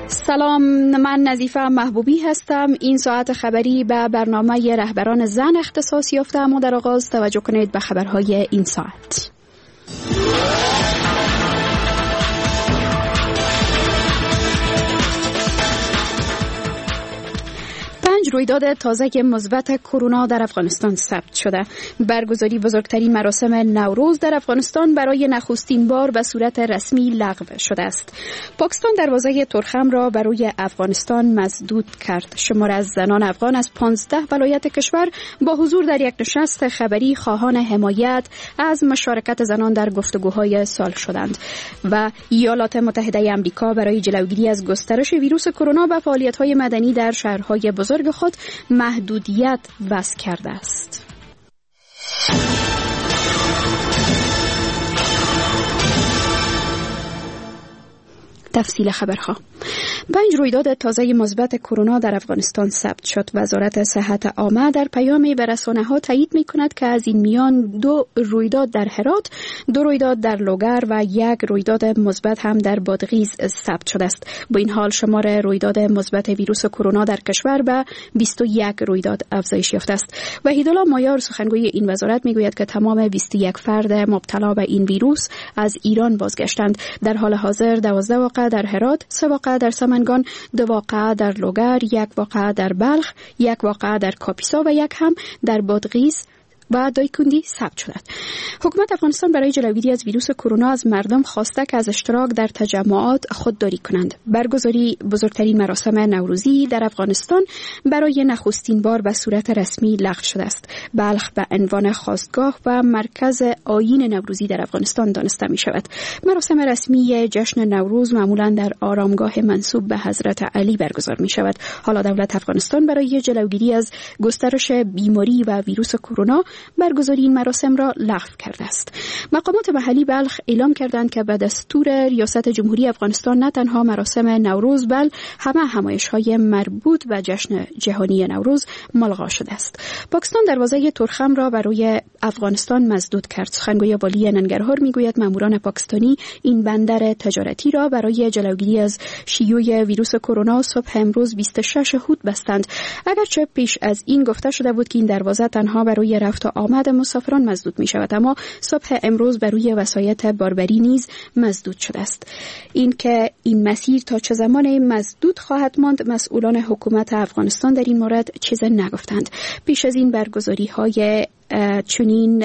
سلام، من نظیفه محبوبی هستم. این ساعت خبری به برنامه رهبران زن اختصاص یافته، اما در آغاز توجه کنید به خبرهای این ساعت. رویداد تازه مثبت کرونا در افغانستان ثبت شده. برگزاری بزرگترین مراسم نوروز در افغانستان برای نخستین بار به صورت رسمی لغو شده است. پاکستان دروازه ترخم را برای افغانستان مسدود کرد. شمار از زنان افغان از 15 ولایت کشور با حضور در یک نشست خبری خواهان حمایت از مشارکت زنان در گفتگوهای صلح شدند. و ایالات متحده آمریکا برای جلوگیری از گسترش ویروس کرونا به فعالیت‌های مدنی در شهرهای بزرگ خود محدودیت وضع کرده است. تفصیل خبرها. 5 رویداد تازه مثبت کرونا در افغانستان ثبت شد. وزارت صحت عامه در پیامی به رسانه‌ها تایید می‌کند که از این میان 2 رویداد در هرات، 2 رویداد در لوگر و 1 رویداد مثبت هم در بادغیس ثبت شده است. با این حال شمار رویداد مثبت ویروس کرونا در کشور به 21 رویداد افزایش یافته است. وحیدالله مایار سخنگوی این وزارت می‌گوید که تمام 21 فرد مبتلا به این ویروس از ایران بازگشتند. در حال حاضر 12 واقعه در هرات، 3 واقعه در سمنگان، 2 واقعه در لوگر، 1 واقعه در بلخ، 1 واقعه در کاپیسا و 1 هم در بادغیس و دایکندی ثبت شده. حکومت افغانستان برای جلوگیری از ویروس کرونا از مردم خواسته که از اشتراک در تجمعات خودداری کنند. برگزاری بزرگترین مراسم نوروزی در افغانستان برای نخستین بار به صورت رسمی لغو شده است. بلخ به عنوان خاستگاه و مرکز آیین نوروزی در افغانستان دانسته می شود. مراسم رسمی جشن نوروز معمولا در آرامگاه منسوب به حضرت علی برگزار می شود. حالا دولت افغانستان برای جلوگیری از گسترش بیماری و ویروس کرونا برگزاری این مراسم را لغو کرده است. مقامات محلی بلخ اعلام کردند که به دستور ریاست جمهوری افغانستان نه تنها مراسم نوروز بل همه همایش‌های مربوط به جشن جهانی نوروز ملغا شده است. پاکستان دروازه ترخم را برای افغانستان مسدود کرد. سخنگوی والی ننگرهار میگوید ماموران پاکستانی این بندر تجارتی را برای جلوگیری از شیوع ویروس کرونا صبح امروز 26 هود بستند. اگرچه پیش از این گفته شده بود که این دروازه تنها برای رفت و آمد مسافران مسدود می شود، اما صبح امروز بر روی وسایط باربری نیز مسدود شده است. این که این مسیر تا چه زمان مسدود خواهد ماند، مسئولان حکومت افغانستان در این مورد چیز نگفتند. پیش از این برگزاری های چنین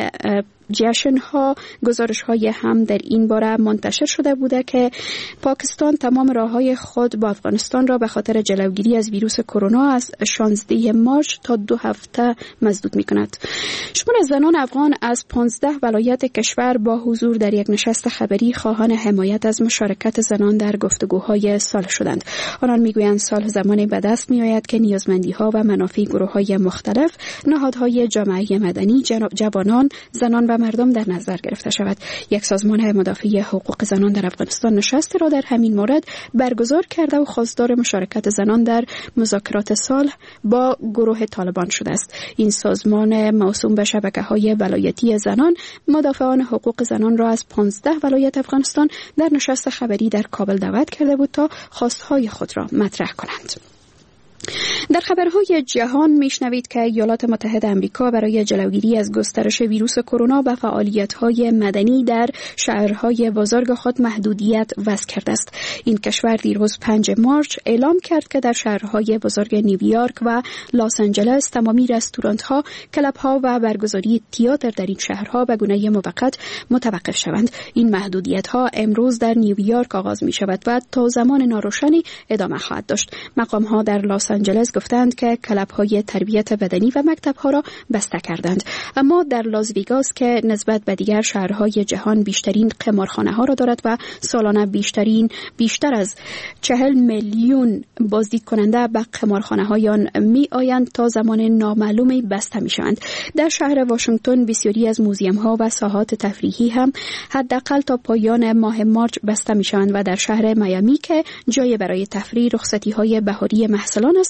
جشن ها گزارش های هم در این باره منتشر شده بوده که پاکستان تمام راههای خود با افغانستان را به خاطر جلوگیری از ویروس کرونا از 16 مارس تا 2 هفته مسدود می کند. شمار زنان افغان از 15 ولایت کشور با حضور در یک نشست خبری خواهان حمایت از مشارکت زنان در گفتگوهای صلح شدند. آنان میگویند صلح زمانی به دست می آید که نیازمندی ها و منافع گروه های مختلف، نهادهای جامعه مدنی، جوانان، زنان و مردم در نظر گرفته شود. یک سازمان مدافع حقوق زنان در افغانستان نشستی را در همین مورد برگزار کرده و خواستار مشارکت زنان در مذاکرات صلح با گروه طالبان شده است. این سازمان موسوم به شبکه‌های ولایتی زنان مدافعان حقوق زنان را از 15 ولایت افغانستان در نشست خبری در کابل دعوت کرده بود تا خواستهای خود را مطرح کنند. در خبرهای جهان میشنوید که ایالات متحده آمریکا برای جلوگیری از گسترش ویروس کرونا و فعالیت‌های مدنی در شهرهای بزرگ خود محدودیت وضع کرده است. این کشور دیروز 5 مارس اعلام کرد که در شهرهای بزرگ نیویورک و لس آنجلس تمامی رستوران‌ها، کلب‌ها و برگزاری تئاتر در این شهرها به گونه موقت متوقف شوند. این محدودیت‌ها امروز در نیویورک آغاز می‌شود و تا زمان ناروشنی ادامه خواهد داشت. مقام‌ها در لس آنجلس گفتند که کلب‌های تربیت بدنی و مکتب‌ها را بسته کردند. اما در لاس ویگاس که نسبت به دیگر شهرهای جهان بیشترین قمارخانه‌ها را دارد و سالانه بیشتر از 40 میلیون بازدید کننده به قمارخانه‌های آن می‌آیند، تا زمان نامعلومی بسته می‌شوند. در شهر واشنگتن بسیاری از موزیم‌ها و ساحات تفریحی هم حداقل تا پایان ماه مارس بسته می‌شوند و در شهر میامی که جای برای تفریح رخصتی‌های بهاری محصلان است، از سوی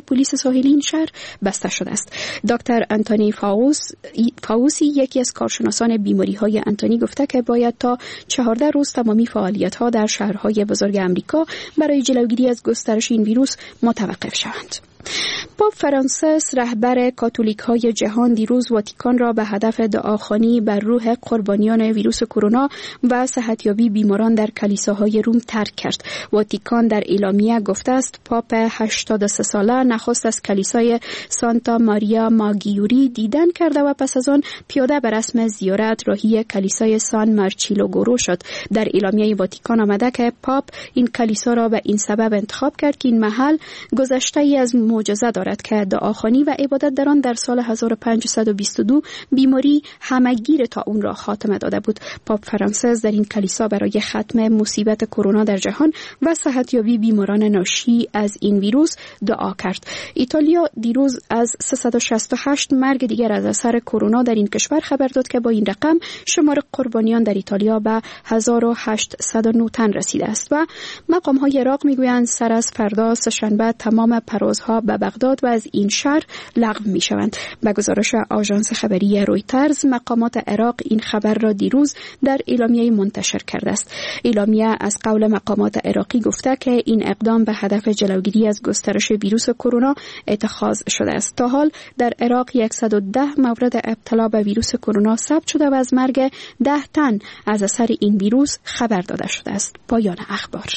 پلیس ساحلی این شهر بسته شده است. دکتر آنتونی فاوسی یکی از کارشناسان بیماری‌های آنتونی گفته که باید تا 14 روز تمامی فعالیت‌ها در شهرهای بزرگ آمریکا برای جلوگیری از گسترش این ویروس متوقف شوند. پاپ فرانسیس رهبر کاتولیک‌های جهان دیروز واتیکان را به هدف دعاخوانی بر روح قربانیان ویروس کرونا و صحتیابی بیماران در کلیساهای روم ترک کرد. واتیکان در اعلامیه گفته است پاپ 83 ساله نخست از کلیسای سانتا ماریا ماگیوری دیدن کرده و پس از آن پیاده به رسم زیارت راهی کلیسای سان مارچیلو گورو شد. در اعلامیه واتیکان آمده که پاپ این کلیسا را به این سبب انتخاب کرد که این محل گذشته‌ای از معجزه دارد که دعاخوانی و عبادت در آن در سال 1522 بیماری همه‌گیر طاعون را خاتمه داده بود. پاپ فرانسیس در این کلیسا برای ختم مصیبت کرونا در جهان و صحتیابی بیماران ناشی از این ویروس دعا کرد. ایتالیا دیروز از 368 مرگ دیگر از اثر کرونا در این کشور خبر داد که با این رقم شمار قربانیان در ایتالیا به 1809 تن رسیده است و مقام‌های عراق میگویند سر از فردا سه‌شنبه تمام پروازها به بغداد و از این شهر لغو می شوند. به گزارش آژانس خبری رویترز مقامات عراق این خبر را دیروز در اعلامیه منتشر کرده است. اعلامیه از قول مقامات عراقی گفته که این اقدام به هدف جلوگیری از گسترش ویروس کرونا اتخاذ شده است. تا حال در عراق 110 مورد ابتلا به ویروس کرونا ثبت شده و از مرگ 10 تن از اثر این ویروس خبر داده شده است. پایان اخبار.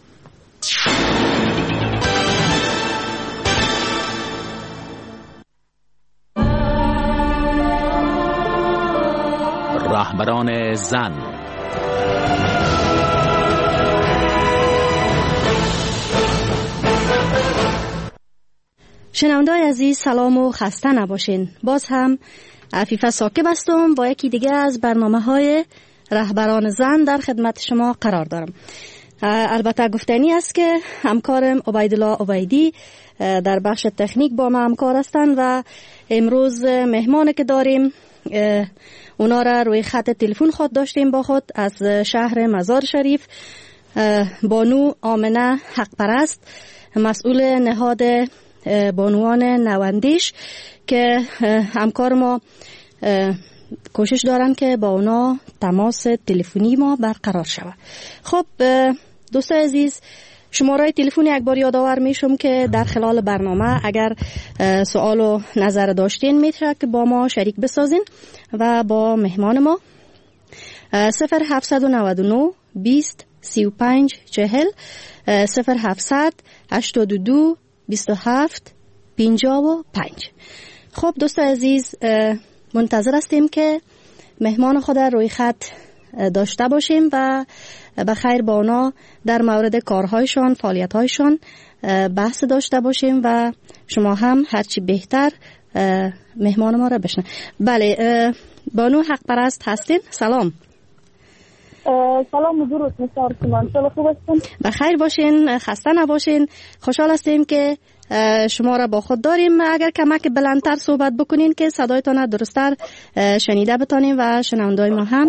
رهبران زن. شنونده‌های عزیز سلام و خسته نباشین. باز هم عفیفه ساکب هستم با یکی دیگه از برنامه‌های رهبران زن در خدمت شما قرار دارم. البته گفتنی است که همکارم عبیدالله عبیدی در بخش تکنیک با ما همکار هستند و امروز مهمانی که داریم اونا را روی خط تلفن خود داشتیم با خود از شهر مزار شریف بانو آمنه حق پرست، مسئول نهاد بانوان نواندیش که همکار ما کوشش دارن که با اونا تماس تلفنی ما برقرار شود. خب دوستان عزیز، شماره تلفن یک بار یادآور میشم که در خلال برنامه اگر سوال و نظر داشتین میتونه که با ما شریک بسازین و با مهمان ما 0799 20 35 40 0700 82 27 55. خب دوست عزیز، منتظر هستیم که مهمان خود روی خط داشته باشیم و بخیر با اونا در مورد کارهایشان، فعالیت‌هایشان بحث داشته باشیم و شما هم هرچی بهتر مهمان ما را بشنوید. بله، بانو حق پرست هستین؟ سلام. سلام و درود مسار سلام. شما خوب هستین؟ بخیر باشین، خسته نباشین. خوشحال هستیم که شما را با خود داریم. اگر کمک بلندتر صحبت بکنین که صدایتان درست‌تر شنیده بتانیم و شنونده‌های ما هم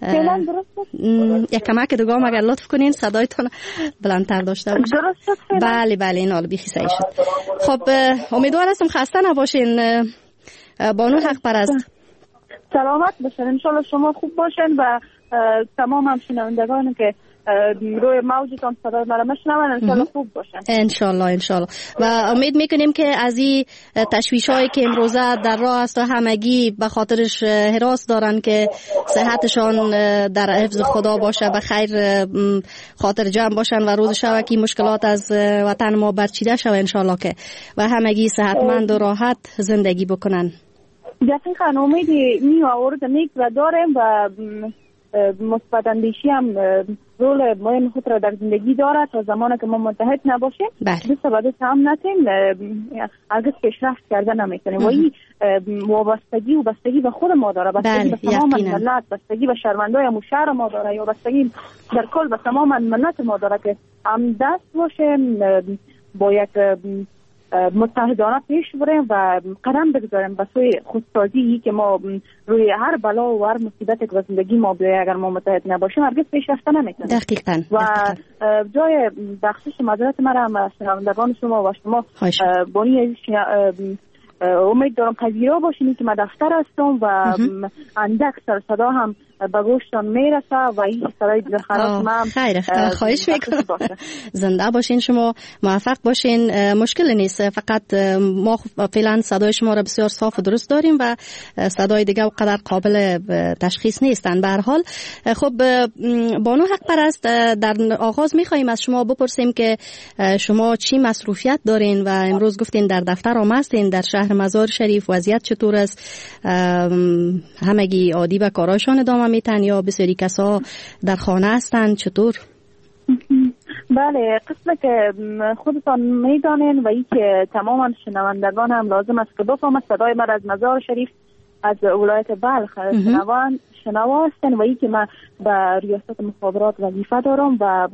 یک کمک دیگه اگر لطف کنین صدایتان بلندتر داشته باشین. درست شد؟ بله این حال بیخی صحیح شد. خب امیدوار هستم خسته نباشین بانو حق پرست. سلامت باشین، انشالله شما خوب باشین و تمام هم شنوندگان که روی موجتان صدای مرا میشنون انشالله خوب باشن. انشالله و امید میکنیم که از این تشویش‌هایی که امروزه در راه است و همگی به خاطرش حراس دارن که صحتشان در حفظ خدا باشه، به خیر خاطر جمع باشن و روز شوکی مشکلات از وطن ما برچیده شوه انشالله که و همگی صحتمند و راحت زندگی بکنن. دقیقاً امیدی می‌آورد نیک و داریم و مثبت اندیشی هم رول مهم خود را در زندگی دارد تا زمانی که ما متحد نباشیم دست به دست هم نتیم هرگز پیشرفت کردن نمیتونیم و این وابستگی و بستگی به خود ما داره، بستگی به تمام ملت، بستگی به شهروندای شهر ما داره یا بستگی در کل به تمام ملت ما داره که هم دست باشیم با یک متحدانه پیش بریم و قدم بگذاریم به سوی خودسازی که ما روی هر بلا و هر مصیبتی که زندگی ما بیاید اگر ما متحد نباشیم هرگز پیشرفت نمیکنیم. دقیقاً. و جای بخشش معذرت مرا شنوندگان شما و شما بانی امید دارم پذیرا باشین که من دفتر هستم و اندک سر صدا هم به گوشتان میرسه و این صدای دلخراش من خیلی خواهش میکنم زنده باشین، شما موفق باشین. مشکل نیست، فقط ما فعلا صدای شما را بسیار صاف و درست داریم و صدای دیگه قدر قابل تشخیص نیستن. به هر حال خب بانو حق پرست، در آغاز میخوایم از شما بپرسیم که شما چی مصروفیت دارین و امروز گفتین در دفتر هم هستین در شهر مزار شریف. وضعیت چطور است؟ همگی عادی و کاراشان ادامه میتن یا بسیاری کسا در خانه هستن؟ چطور؟ بله، قسمه که خودتان میدانین و ای که تماما شنوندگان هم لازم است که بفهمن صدای من از مزار شریف از ولایت بلخ شنوا هستن و ای که من به ریاست مخابرات وظیفه دارم و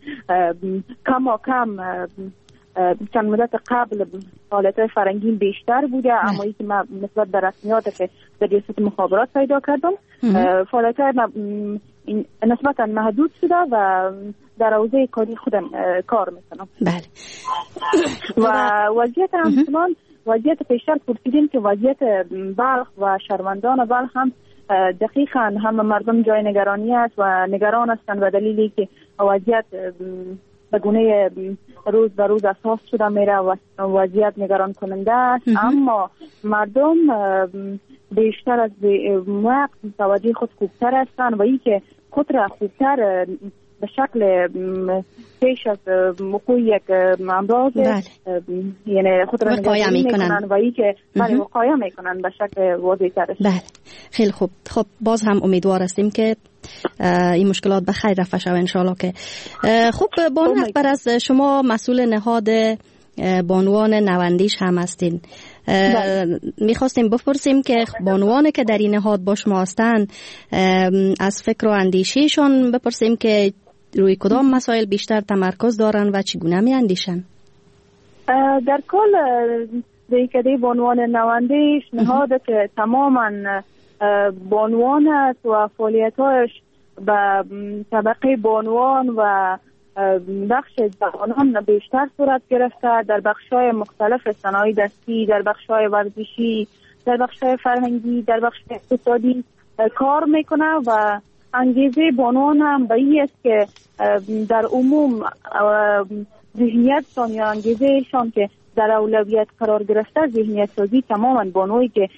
کم چند مدت قبل حالت فرنگین بیشتر بوده، اما ای که من نسبت به رسمیات که به ریاست مخابرات پیدا کردم فعالیت نسبتا محدود شده و در حوزه کاری خودم کار میکنم. بله. و وضعیت همچنان وضعیت پیشتر پرسیدیم که وضعیت بلخ و شهروندان بلخ هم دقیقاً هم مردم جای نگرانی است و نگران هستند و دلیلی که وضعیت به گونه روز به روز اساس شده میره و وضعیت نگران کننده است. اما مردم بیشتر از وقت متوجه خود خوبتر هستند و این که خود را خوبتر به شکل پیش از وقوع یک امراض یعنی خود را وقایع میکنن و این که وقایع میکنن به شکل واضح‌تر. بله، خیلی خوب. خب باز هم امیدوار هستیم که این مشکلات به خیر رفع شود ان شاء الله. که خب بانو اکبر، از شما مسئول نهاد بانوان نواندیش هم هستین. میخواستیم بپرسیم که بانوان که در این نهاد با شما هستن از فکر و اندیشیشون بپرسیم که روی کدام مسائل بیشتر تمرکز دارن و چگونه می اندیشن؟ در کل دیکده بانوان نواندیش نهاد که تماما بانوان است و فعالیت‌هایش به طبقه بانوان و بخش جوانان بیشتر صورت گرفته، در بخش‌های مختلف صنایع دستی، در بخش‌های ورزشی، در بخش‌های فرهنگی، در بخش اقتصادی کار میکنه و انگیزه بانوان هم به این است که در عموم ذهنیتشان یا انگیزهشان که در اولویت قرار گرفته ذهنیت سازی تماما بانویی که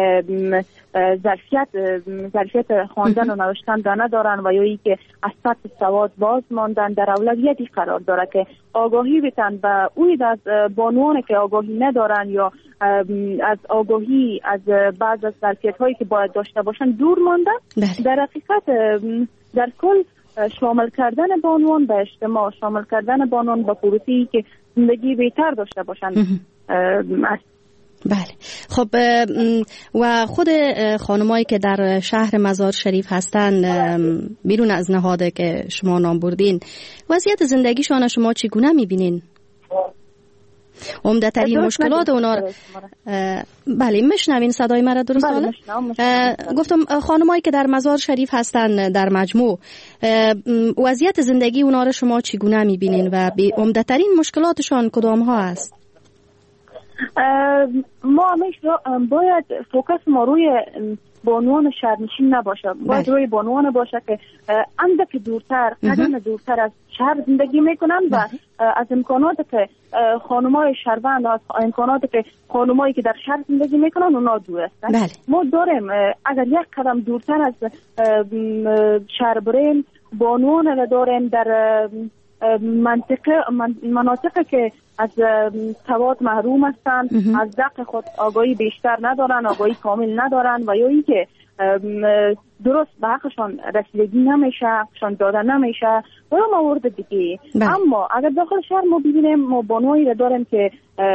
ظرفیت خواندن و نوشتن ندارن و یا ای که از سطح سواد باز ماندن در اولویتی قرار داره که آگاهی بتن و اوید از بانوان که آگاهی ندارن یا از آگاهی از بعض از ظرفیت هایی که باید داشته باشن دور ماندن. در حقیقت در کل شامل کردن بانوان به اجتماع، شامل کردن بانوان به پروسه‌ای که زندگی بهتر داشته باشن. بله. خب و خود خانمایی که در شهر مزار شریف هستن بیرون از نهاده که شما نام بردین، وضعیت زندگیشان شما چگونه میبینین؟ عمده ترین مشکلات اونا بله میشنوین صدای مرا درست؟ گفتم خانمایی که در مزار شریف هستن در مجموع وضعیت زندگی اونا رو شما چگونه میبینین و عمده ترین مشکلاتشان کدام ها است؟ ما باید فوکس ما روی بانوان شهرنشین نباشه، باید روی بانوان باشه که اندک دورتر قدم دورتر از شهر زندگی میکنن و از امکانات که خانمای شهروند، از امکانات که خانمایی که در شهر زندگی میکنن اونا دور هستن. ما داریم اگر یک قدم دورتر از شهر بریم بانوان را داریم در مناطق که از سواد محروم هستند، از دق خود آگاهی بیشتر ندارن، آگاهی کامل ندارن و یا ای که درست به حقشان رسیدگی نمیشه، حقشان داده نمیشه و یا موارد دیگه. اما اگر داخل شهر ما ببینیم ما بانوایی را داریم که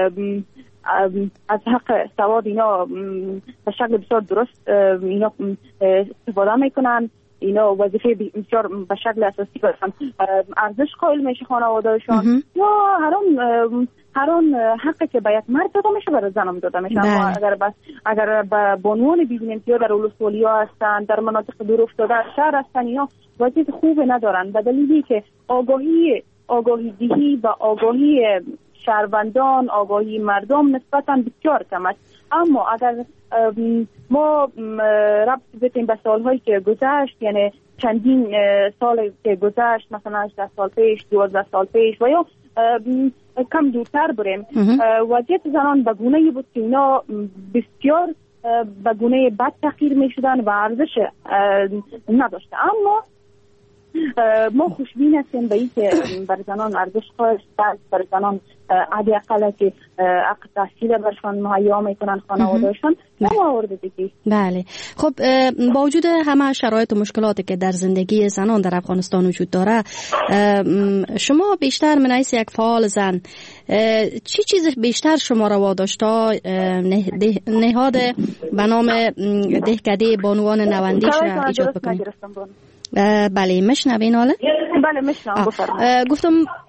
از حق سواد اینا به شکل بسیار درست اینا استفاده میکنن، اینا وظیفه بسیار به شکل اساسی باشن ارزش قائل میشه خانواده‌شان یا هر اون حقی که باید مرد داده میشه برای زنم داده میشه. اما اگر به بانوان ببینیم که در ولسوالی‌ها هستن، در مناطق دور افتاده شهر هستن، یا وضعیت خوب ندارن به دلیلی که آگاهی دهی و آگاهی شهروندان، آگاهی مردم نسبتاً بسیار کم است. اما اگر ما ربط بدیم به سالهایی که گذشت، یعنی چندین سال که گذشت، مثلا 18 سال پیش، 12 سال پیش و یا کم دورتر بریم، وضعیت زنان به گونه‌ای بود که اینا بسیار به گونه بد تحقیر می شدن و ارزش نداشته. اما ما خوشبین هستیم به این که بر زنان ارزش قائل است، بر زنان حداقل که حق تحصیل برشان مهیا میکنن خانواده‌شان موارد دیگه. بله. خب با وجود همه شرایط و مشکلاتی که در زندگی زنان در افغانستان وجود داره، شما بیشتر من حیث یک فعال زن چی چیز بیشتر شما را واداشته نهاد به نام دهکده بانوان نواندیش را ایجاد بکنید؟ بله میشنوین حالا؟ بله میشنوم. گفتم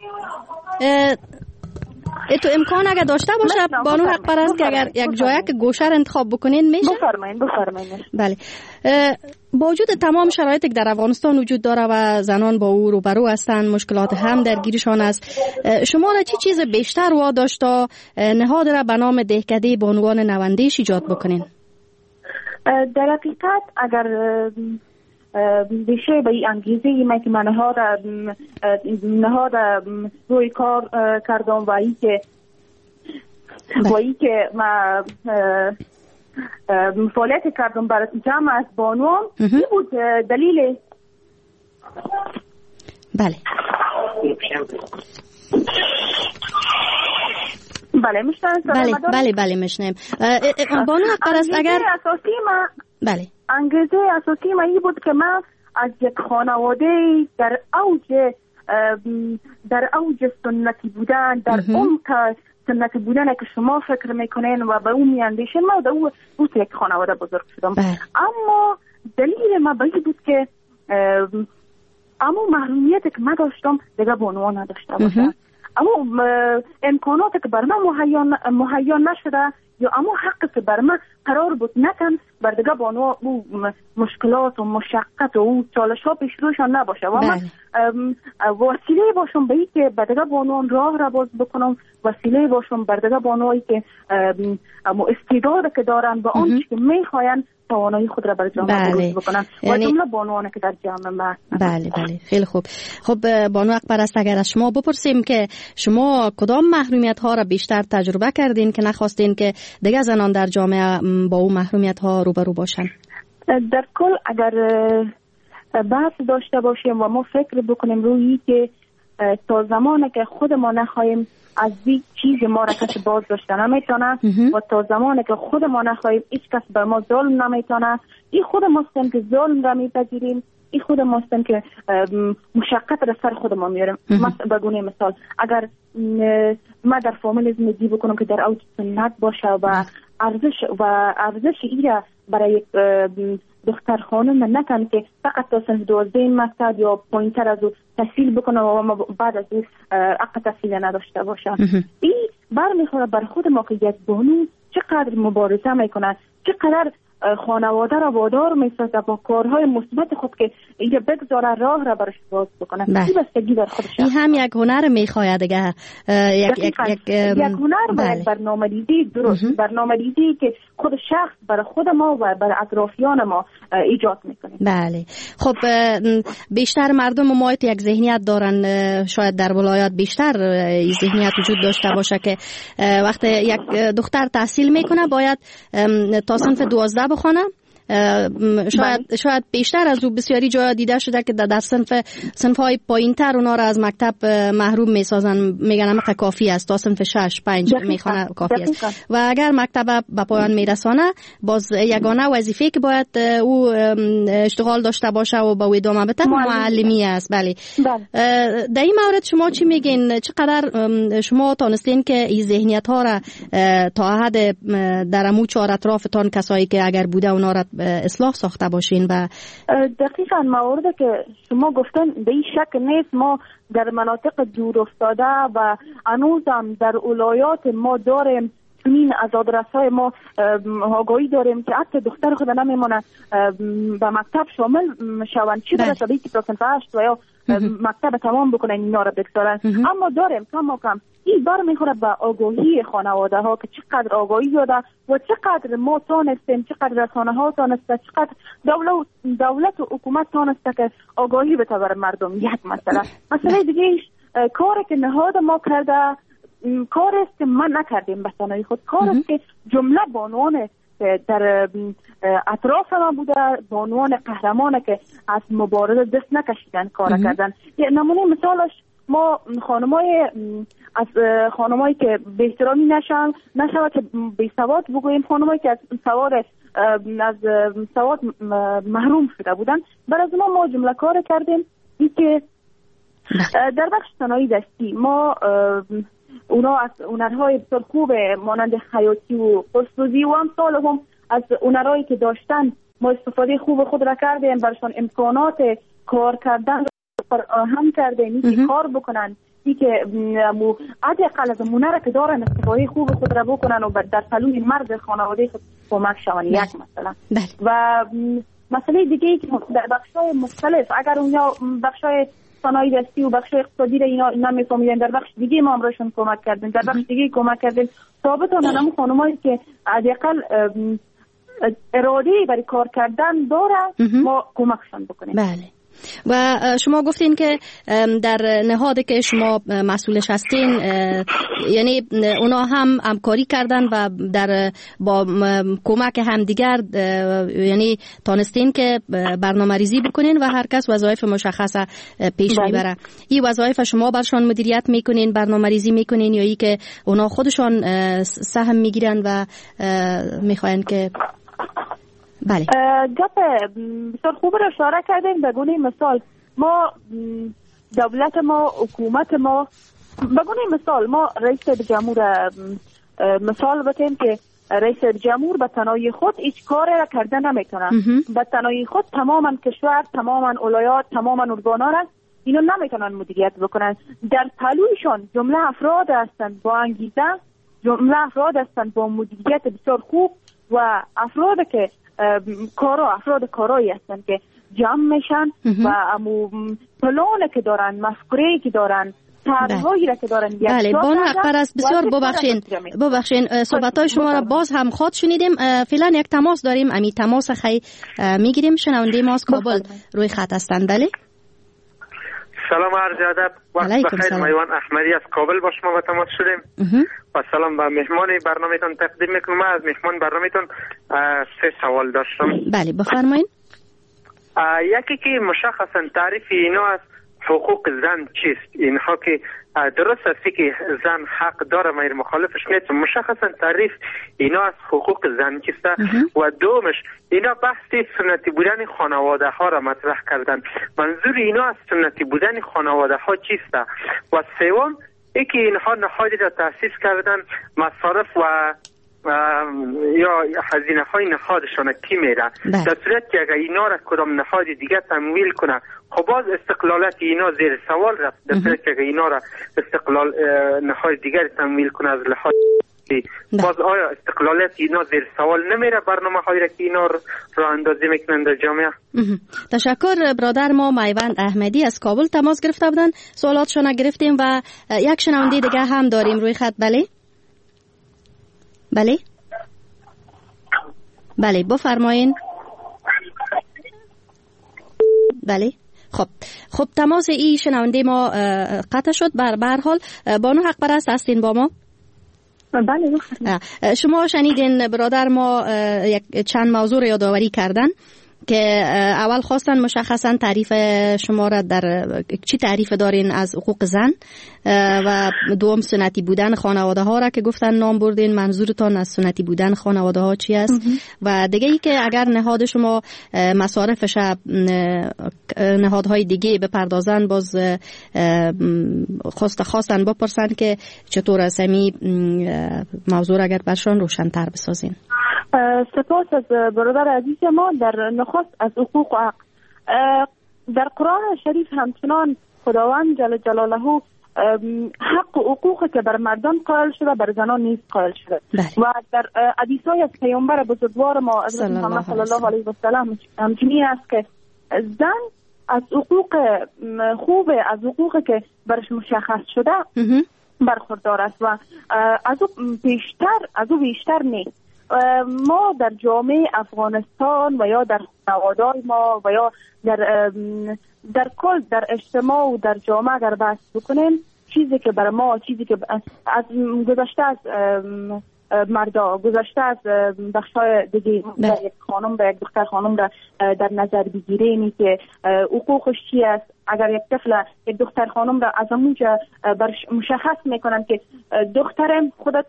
تو امکان اگر داشته باشه بانو حق پرست که اگر یک جایی که گوشه را انتخاب بکنین میشه؟ بفرمایید. بله. با وجود تمام شرایطی که در افغانستان وجود داره و زنان با او روبرو هستند، مشکلات هم درگیرشان است، شما را چی چیز بیشتر واداشته نهاد را به نام دهکده بانوان نواندیش ایجاد بکنین؟ در حقیقت اگر بیشه به این انگیزه ایمه که من نهاد روی کار کردم و ای که من فعالیت کردم برای جمع از بانوان، این بود دلیل. بله بله میشنم. بله میشنم. بانو حق پرست اگر اساسی ما بله انگیزه اساسی ما این بود که من از یک خانواده در اوج سنتی بودن، در عمق سنتی بودن که شما فکر میکنین و به اون میاندیشین، ما در اون یک خانواده بزرگ شدم. اما دلیل ما به این بود که اما محرومیتی که من داشتم دیگه بانوان نداشته باشن، اما امکاناتی که بر من مهیا نشده یا اما حقی که بر من قرار بود نکن بر دیگه بانو مشکلات و مشقت و چالش ها پیش روشان نباشه و من وسیله باشم به این که بر دیگه بانوان راه را باز بکنم، وسیله باشم بر دیگه بانوایی که استعداد که دارن با آنچه که میخواین توانایی خود را بر جامعه بروز بکنن و جمله بانوانی که در جامعه بله خیلی خوب. خب بانو حق پرست اگر از شما بپرسیم که شما کدام محرومیت ها را بیشتر تجربه کردین که نخواستین که دیگه زنان در جامعه با اون محرومیت ها روبرو باشن؟ در کل اگر بحث داشته باشیم و ما فکر بکنیم روی که تا زمانی که خود ما نخواهیم از این چیز ما را کسی باز داشته نمیتونه و تا زمانی که خود ما نخواهیم هیچ کس بر ما ظلم نمیتونه، این خود ماستن که ظلم را میپذیریم، این خود ماستن که مشقت را سر خود ما میاریم. به گونه مثال اگر ما در فامیلیزم دی بکنم که در اوج سنت باشه و ارزش ایره برای یک دختر خانم نکن که فقط تا سنف 12 مکتب یا پایینتر از او تحصیل بکنه و بعد از او حق تحصیل نداشته باشه. این برمیخوره بر خود ما که یک بانو چقدر مبارزه میکنه، چقدر خانواده را وادار میسازه با کارهای مثبت خود که اینجا بگذاره راه را برش باز بکنه. این بستگی در خودش. این هم یک هنر میخواد دیگه. یک هنر و برنامه‌ریزی درست، برنامه‌ریزی که خود شخص برای خود ما و برای اطرافیان ما ایجاد میکنه. بله. خب بیشتر مردم ما یک ذهنیت دارن، شاید در ولایات بیشتر این ذهنیت وجود داشته باشه که وقتی یک دختر تحصیل میکنه باید تا صنف 12 بخونه. شاید بیشتر از او بسیاری جا دیده شده که در صنف‌های پایین‌تر اونا را از مکتب محروم میسازن، میگن همه کافی است، تا صنف 6 5 میخونه کافی است و اگر مکتب به پایان میرسانه باز یگانه وظیفه که باید او اشتغال داشته باشه و با ادامه بده معلمی است. بله. در این مورد شما چی میگین؟ چقدر شما تونستین که این ذهنیت ها را تا حد در امو چهار اطرافتان کسایی که اگر بوده اونا را اصلاح ساخته باشین. و دقیقاً موردی که شما گفتن به این شک نیست، ما در مناطق دور افتاده و هنوزم در ولایات ما داریم این از آدرس‌های ما آگاهی داریم که حتی دختر خود نمیمونه به مکتب شامل شوند، چی برسه به که صنف 8 و یا مکتب تمام بکنن اینا را بگذارن. اما داریم کم این بر میخوره به آگاهی خانواده ها که چقدر آگاهی داده و چقدر ما تانستیم، چقدر رسانه ها تانسته، چقدر دولت و حکومت تانسته که آگاهی بده بر مردم. یک مسئله دیگه کاری که نهاد ما کرده، کار است که من نکردیم به تنهایی خود، کار است که جمله بانوان در اطراف ما بوده، بانوان قهرمانه که از مبارزه دست نکشیدن کار کردن. یه نمونه مثالش ما خانمایی که به احترامی نشود که بی سواد بگوییم، خانمایی که از سواد محروم شده بودن، برای از ما جمله کار کردیم این که در بخش صنایع دستی ما اونا از هنرهای بسیار خوب مانند خیاطی و پرسوزی و امثال هم از هنرهایی که داشتن ما استفاده خوب خود را کردیم، برشان امکانات کار کردن فراهم کردیم که کار بکنن، این که حداقل از هنر که دارن استفاده خوب خود را بکنن و در پلوی مرد خانواده خود کمک شون. یک مثلا و مسئله دیگه ای که در بخش‌های مختلف اگر اونها بخش‌های صنایع دستی و بخش اقتصادی را اینا نمی‌فهمیدن، در بخش دیگه ما امرشون کمک کردیم، در بخش دیگه کمک کردیم. ثابت همون خانمایی که حداقل اراده برای کار کردن داره ما کمکشون بکنیم. بله. و شما گفتین که در نهادی که شما مسئولش هستین یعنی اونا هم همکاری کردن و در با کمک همدیگر یعنی تانستین که برنامه ریزی بکنین و هر کس وظایف مشخص پیش میبره. این وظایف شما برشان مدیریت میکنین، برنامه ریزی میکنین یا ای که اونا خودشان سهم میگیرن و میخواین که بله. گپ بسیار خوب را اشاره کردیم. به گونه مثال ما دولت ما، حکومت ما، به گونه مثال ما رئیس جمهور مثال بتیم که رئیس جمهور به تنهایی خود هیچ کاری را کرده نمیتونه. به تنهایی خود تماما کشور، تماما ولایات، تماما ارگانا را اینو نمیتونن مدیریت بکنن. در پلویشان جمله افراد هستند با انگیزه، جمله افراد هستند با مدیریت بسیار خوب و افراد که افراد کارایی هستن که جمع میشن و پلان که دارن، مفکوره که دارن، طرحهایی را که دارن. بله بانو اکبر است، بسیار ببخشین صحبت‌های شما را باز هم خود شنیدیم. فعلا یک تماس داریم، امی تماس میگیریم. شنونده ما از کابل روی خط هستند. بله سلام عرض ادب، وقت بخیر. میوان احمدی از کابل با شما به تماس شدیم و سلام به مهمان برنامه‌تون تقدیم میکنم. از مهمان برنامه‌تون 3 سوال داشتم. بله بفرمایید. یکی که مشخصا تعریف اینا از حقوق زن چیست؟ اینها که درست است که زن حق داره، میر مخالفش نیستم، مشخصا تعریف اینا از حقوق زن چیست؟ و دومش اینا بحث سنتی بودن خانواده ها را مطرح کردن، منظور اینا از سنتی بودن خانواده ها چیست؟ و سوم اینکه اینها نهادی را تأسیس کردن، مصارف و یا هزینه های نهادشان کی میره؟ در صورت که اگر اینا را کدام نهاد دیگه تمویل کنه، خب باز استقلالت اینا زیر سوال رفت. در صورت که اگر اینا را استقلال نهاد دیگر تمویل کنه از لحاظ باز آیا استقلالت اینا زیر سوال نمیره؟ برنامه هایی را که اینا را اندازی میکنن در جامعه. تشکر. برادر ما میوند احمدی از کابل تماس گرفته بودن، سوالاتشون گرفتیم و یک شنونده دیگه هم داریم روی خط. بله بفرمایین. بله خب تماس ای شنونده ما قطع شد. به هر حال بانو حق پرست هستین با ما؟ بله. شما شنیدین برادر ما چند موضوع رو یادآوری کردن که اول خواستن مشخصا تعریف شما را در چی تعریف دارین از حقوق زن و دوم سنتی بودن خانواده ها را که گفتن نام بردین، منظورتان از سنتی بودن خانواده ها چی است؟ و دیگه ای که اگر نهاد شما مصارفش نهادهای دیگه بپردازن، باز خواستن بپرسن که چطور از همی موضوع اگر برشان روشن‌تر بسازین. سپاس از برادر عزیز ما. در نخست از حقوق و حق در قرآن شریف همچنان خداوند جل جلاله حق و حقوقی که بر مردان قائل شده بر زنان نیز قائل شده و در حدیث‌های از پیامبر بزرگوار ما حضرت محمد صلی الله علیه و سلم همچنین است که زن از حقوق خوب از حقوقی که برش مشخص شده برخوردار است و از او بیشتر نیست. ما در جامعه افغانستان و یا در خانواده‌های ما و یا در کل در اجتماع و در جامعه اگر بحث بکنیم، چیزی که برای ما چیزی که از گذشته از مردا گذشته از بخشای دیگه یک خانم و یک دختر خانم را در نظر بگیریم که حقوقش چی است. اگر یک طفل یک دختر خانم را از اونجا مشخص میکنن که دخترم خودت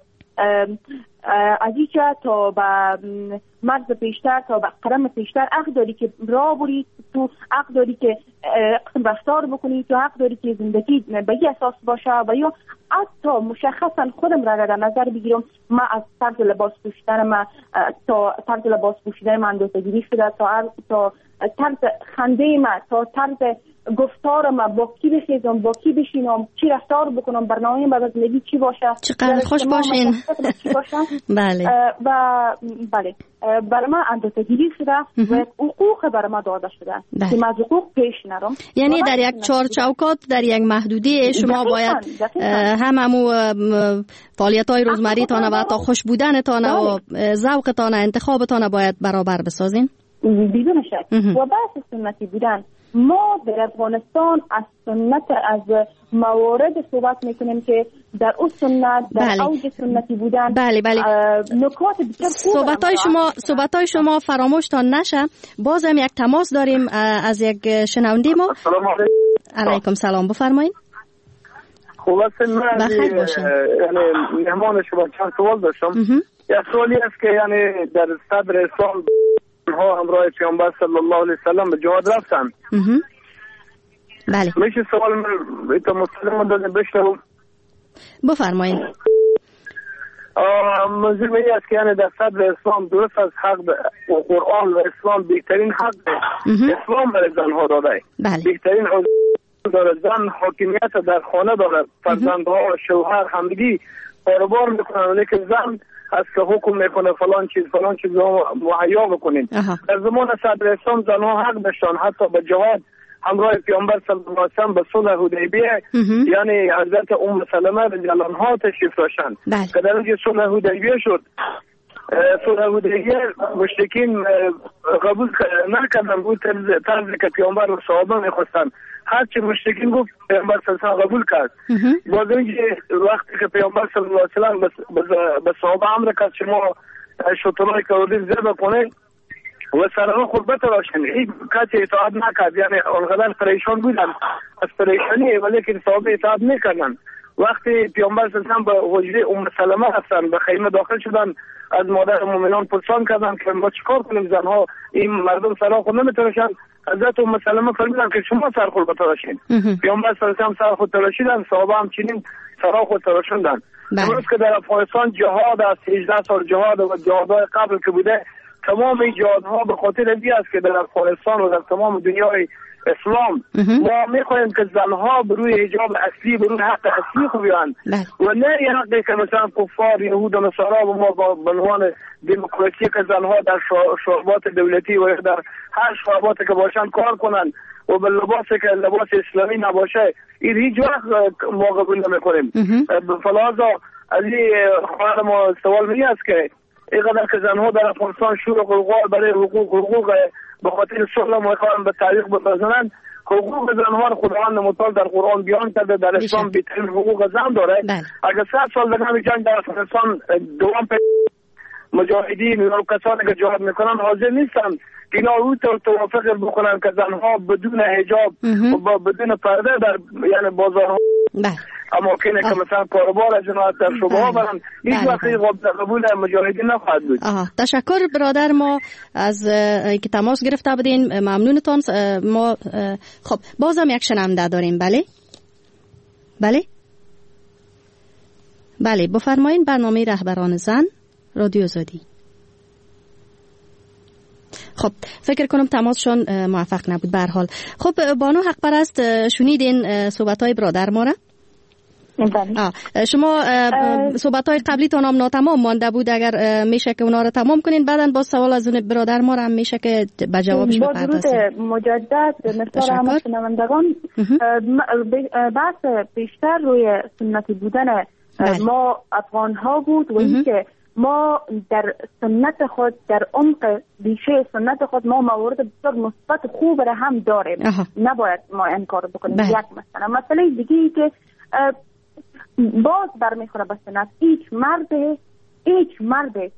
از اینجا تا به مرز پیشتر تا به قدم پیشتر حق داری که راه بری، تو حق داری که قسم رفتار بکنی، تو حق داری که زندگی به این اساس باشه و یا حتی مشخصا خودم را در نظر بگیرم. ما از طرز لباس پوشیدن ما تا طرز لباس پوشیدن من اندازه‌گیری شده تا طرز خنده ما تا طرز گفتار ما با کی بخیزم با کی بشینم چی رفتار بکنم برنامه بعد از زندگی چی باشه چقدر خوش باشین. بله و بله برای ما اندازه‌گیری شده و حقوق برای ما داده شده که من حقوق پیش نرم. یعنی در یک چارچوکات در یک محدوده شما باید هممو فعالیت‌های روزمریتان و حتی خوش بودنتان و ذوقتان انتخابتان باید برابر بسازین بدون شک. و بحث سنتی بودن ما در افغانستان از سنت از موارد صحبت میکنیم که در اون سنت در اوج سنتی بودن نکات بسیار صحبت‌های شما فراموشتان نشه. بازم یک تماس داریم از یک شنونده ما. علیکم سلام، بفرمایید. خوب هستین؟ من یعنی مهمان شما چند سوال داشتم. یک سوالی است که یعنی در صدر اسلام ها همراه پیامبر صلی الله علیه و سلم به جهاد رفتن. بله. میشه سوال من تو مسلمان دادن بشنوم؟ بفرمایید. موضوع این است که یعنی در صدر اسلام درست از حق و قرآن و اسلام بهترین حق اسلام برای زنها داده. بهترین حقوق داره. زن حاکمیت در خانه داره، فرزندها و شوهر همگی کاروبار میکنن، لیکن زن هست که حکم میکنه فلان چیز مهیا بکنین. در زمان صدر اسلام زنها حق داشتن حتی به جهاد همراه پیامبر صلی الله علیه و سلم به صلح حدیبیه یعنی حضرت ام سلمه رضی الله عنها تشریف داشتن که در اونجا صلح حدیبیه شد. صلح حدیبیه مشرکین قبول نکردن بود طرزی که پیامبر و صحابه میخواستن. هرچی مشرکین گفت پیامبر صلی الله علیه و قبول کرد. باز اینجا وقتی که پیامبر صلی الله علیه و سلم به صحابه امر کرد شما شطرهای کردین ذبح کنین و سرها خود بتراشن، این کسی اطاعت نکرد. یعنی اونقدر پریشان بودن از پریشانی ولیکن صحابه اطاعت میکردن. وقتی پیامبر صلی الله علیه و سلم به حجره ام سلمه رفتن به خیمه داخل شدن، از مادر مومنان پرسان کردن که ما چیکار کنیم زنها این مردم سرها خود نمیتراشن. حضرت ام سلمه فرمودن که شما سر خود بتراشین. پیامبر صلی الله علیه و سلم سر خود تراشیدن، صحابه همچنین سرها خود تراشوندن. امروز که در افغانستان جهاد است، 18 سال جهاد و جهادهای قبل که بوده، تمام این جهادها به خاطر این است که در افغانستان و در تمام دنیای اسلام ما میخوایم که زنها به روی حجاب اصلی به روی حق اصلی خوبیان و نه یه حقی که مثلا کفار یهود و نصارا و ما به عنوان دموکراسی که زنها در شعبات دولتی و در هر شعباتی که باشن کار کنن و به لباسی که لباس اسلامی نباشه این هیچ وقت ما قبول نمیکنیم. فلازا علی خواهر ما سوال می است که اینقدر که زنها در افغانستان شور و غلغال برای حقوق به خاطر صلح میخوان به تاریخ بپردازند. حقوق زنها خداوند متعال در قرآن بیان کرده، در اسلام بهترین حقوق زن داره. اگر 100 سال دیگه جنگ در افغانستان دوام مجاهدین و کسانی که جهاد میکنن حاضر نیستن که اینا رو توافق بکنن که زنها بدون حجاب و بدون پرده در یعنی بازارها اماکنه که مثلا کاروبار از جنات در شبه ها برن هیچ وقتی قبول مجاهدین نخواهد بود. تشکر برادر ما از که تماس گرفته بودین، ممنونتان. ما خب بازم یک شنونده داریم. بله بفرمایین. برنامه رهبران زن رادیو آزادی. خب فکر کنم تماسشون موفق نبود به هر حال. خب بانو حق پرست، شنیدین صحبت‌های برادر ما را؟ شما صحبت‌های قبلی تان هم ناتمام مانده بود، اگر میشه که اونا رو تمام کنین بعداً با سوال از اون برادر ما هم میشه که به جوابش بپردازید. با درود مجدد مثل همه شنوندگان، بحث بیشتر روی سنتی بودن ما افغان ها بود و اینکه ما در سنت خود، در عمق ریشه سنت خود ما موارد بسیار مثبت خوب را هم داریم. نباید ما انکار بکنیم. یک مسئله دیگه ای که باز برمیخوره به سنت، هیچ مرد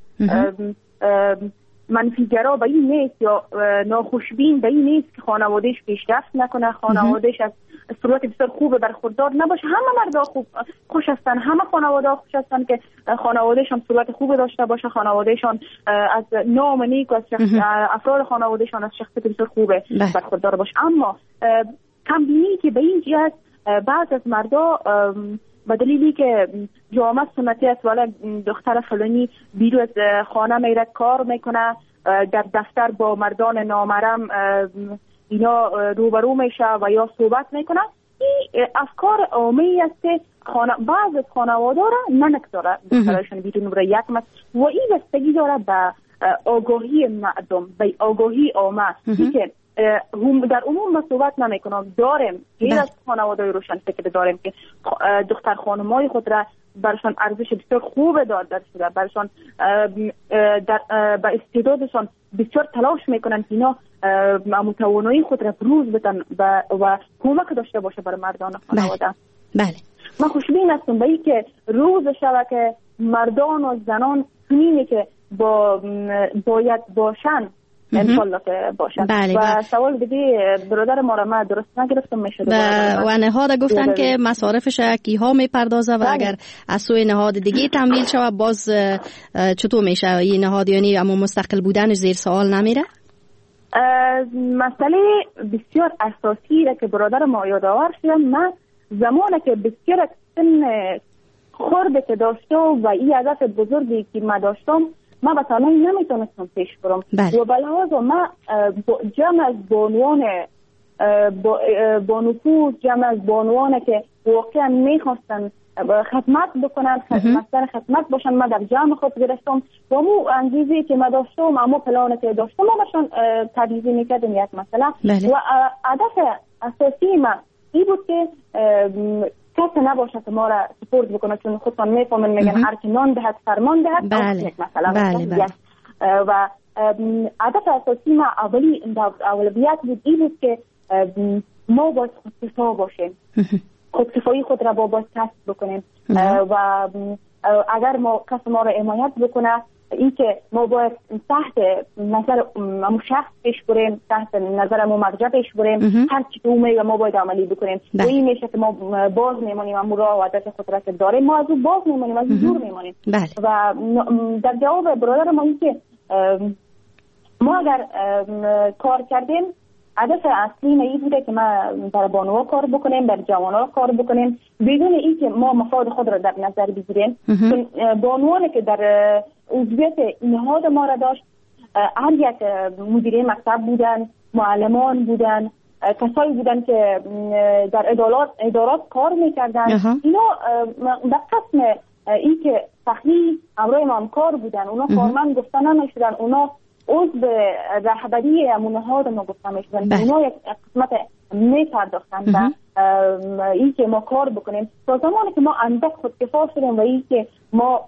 منفیگرا به این نیست یا ناخوشبین به این نیست که خانوادهش پیشرفت نکنه، خانوادهش از صورت بسیار خوب برخوردار نباشه. همه مردا خوش هستن، همه خانواده خوش هستن که خانوادهشان صورت خوب داشته باشه، خانوادهشان از نام نیک و از افراد خانوادهشان از شخصیت بسیار خوب برخوردار باشه. اما کمبینی که به این جهت بعض از مردا به دلیلی که جامعه سنتی است، ولی دختر فلانی بیرون از خانه میره کار میکنه، در دفتر با مردان نامحرم اینا روبرو میشه و یا صحبت میکنه، این افکار عامی است که بعض از خانواده را ننگذاره دخترشون بیرون بره. یک و این بستگی داره به آگاهی مردم، به آگاهی عامه که در عموم ما صحبت نمی کنم. داریم غیر از خانواده روشن فکر داریم که دختر خانمای خود را برشان ارزش بسیار خوب داده شده، برشان به استعدادشان بسیار تلاش میکنن که اینا توانایی خود را بروز بدن و کمک داشته باشه برای مردان خانواده. بله. من خوشبین هستم به این که روز شود که مردان و زنان همینه که باید باشن، انشالله که باشن. و سوال دیگه برادر ما را من درست نگرفتم میشه و نهاد گفتن که مصارفش کیها میپردازه و اگر از سوی نهاد دیگه تمویل شود باز چطور میشه؟ این نهاد یعنی اما مستقل بودنش زیر سوال نمیره؟ مسئله بسیار اساسی را که برادر ما یادآور شدن، من زمانی که بسیار سن خورده که داشته و این هدف بزرگی که من داشتم، من به تنهایی نمیتونستم پیش برم و به لحاظ من جمع از بانوان با نفوذ، جمع از بانوان که واقعا میخواستن خدمت بکنن، خدمت باشن، من در جمع خود گرفتم و مو انگیزی که من داشتم، اما پلانی که داشتم ما باشن تبعیضی میکردم یک مسئله. و هدف اساسی من این بود که کسی نباشه که ما را سپورت بکنه، چون خودتان میفهمن میگن هر کی نان دهد فرمان دهد. بله. و هدف اساسی ما اولویت بود این بود که ما باید خودکفا باشیم، خودکفایی خود را باید کسب بکنیم و اگر کس ما را حمایت بکنه، این که ما باید تحت نظر امو شخص پیش بریم، تحت نظر امو مرجع پیش بریم، هر چی که او میگه ما باید عملی بکنیم. و این میشه که ما باز میمونیم امو راه و عادت خود را که داریم، ما از او باز میمونیم، از او دور میمونیم. و در جواب برادر ما این که ما اگر کار کردیم، هدف اصلی ما این بوده که ما برای بانوها کار بکنیم، برای جوانها کار بکنیم، بدون این که ما مفاد خود را در نظر بگیریم. چون بانوانی که در عضویت نهاد ما را داشت، هر یک مدیره مکتب بودن، معلمان بودن، کسایی بودن که در ادارات کار میکردن. اینا در قسم این که صحیح امروی ما کار بودن، اونا کارمند گفتن نمیشدن، اونا عضو رهبری نهاد ما گفتن میشدن. اونا یک قسمت میپرداختن و این که ما کار بکنیم تا زمانی که ما اندک خودکفا شدیم و این که ما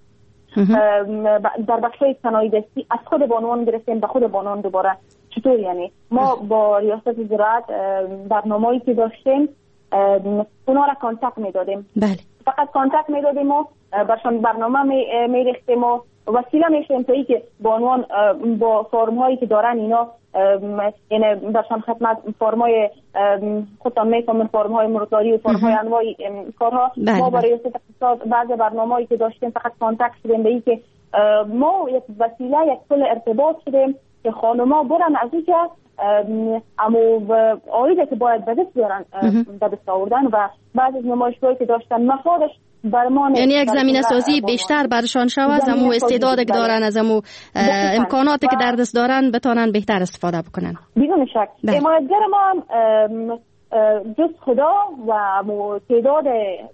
در بخشای صنایع دستی از خود بانوان گرفتیم به خود بانوان دوباره. چطور یعنی ما با ریاست زراعت برنامه‌ای که داشتیم اونا را کانتکت میدادیم. فقط کانتکت میدادیم و برشان برنامه میریختیم و وسیله میشیم تا ای که بانوان با فرم‌هایی که دارن اینا، یعنی برشان خدمت فرم‌های خودتان میفهمن، فرم‌های مرغداری و فرم‌های انواع کارها. ما با ریاست اقتصاد بعض برنامه‌ای که داشتیم فقط کانتکت شدیم به ای که ما یک وسیله، یک پل ارتباط شدیم که خانم‌ها برن از اینجا امو آیده که باید به دست بیارن به دست آوردن و بعض از نمایشگاهی که داشتن مفادش یعنی یک زمینه سازی بیشتر برشان شود، از امو استعدادی که دارن، از امو امکاناتی که در دست دارن بتونن بهتر استفاده بکنن. بدون شک حمایتگر ما هم جز خدا و تعداد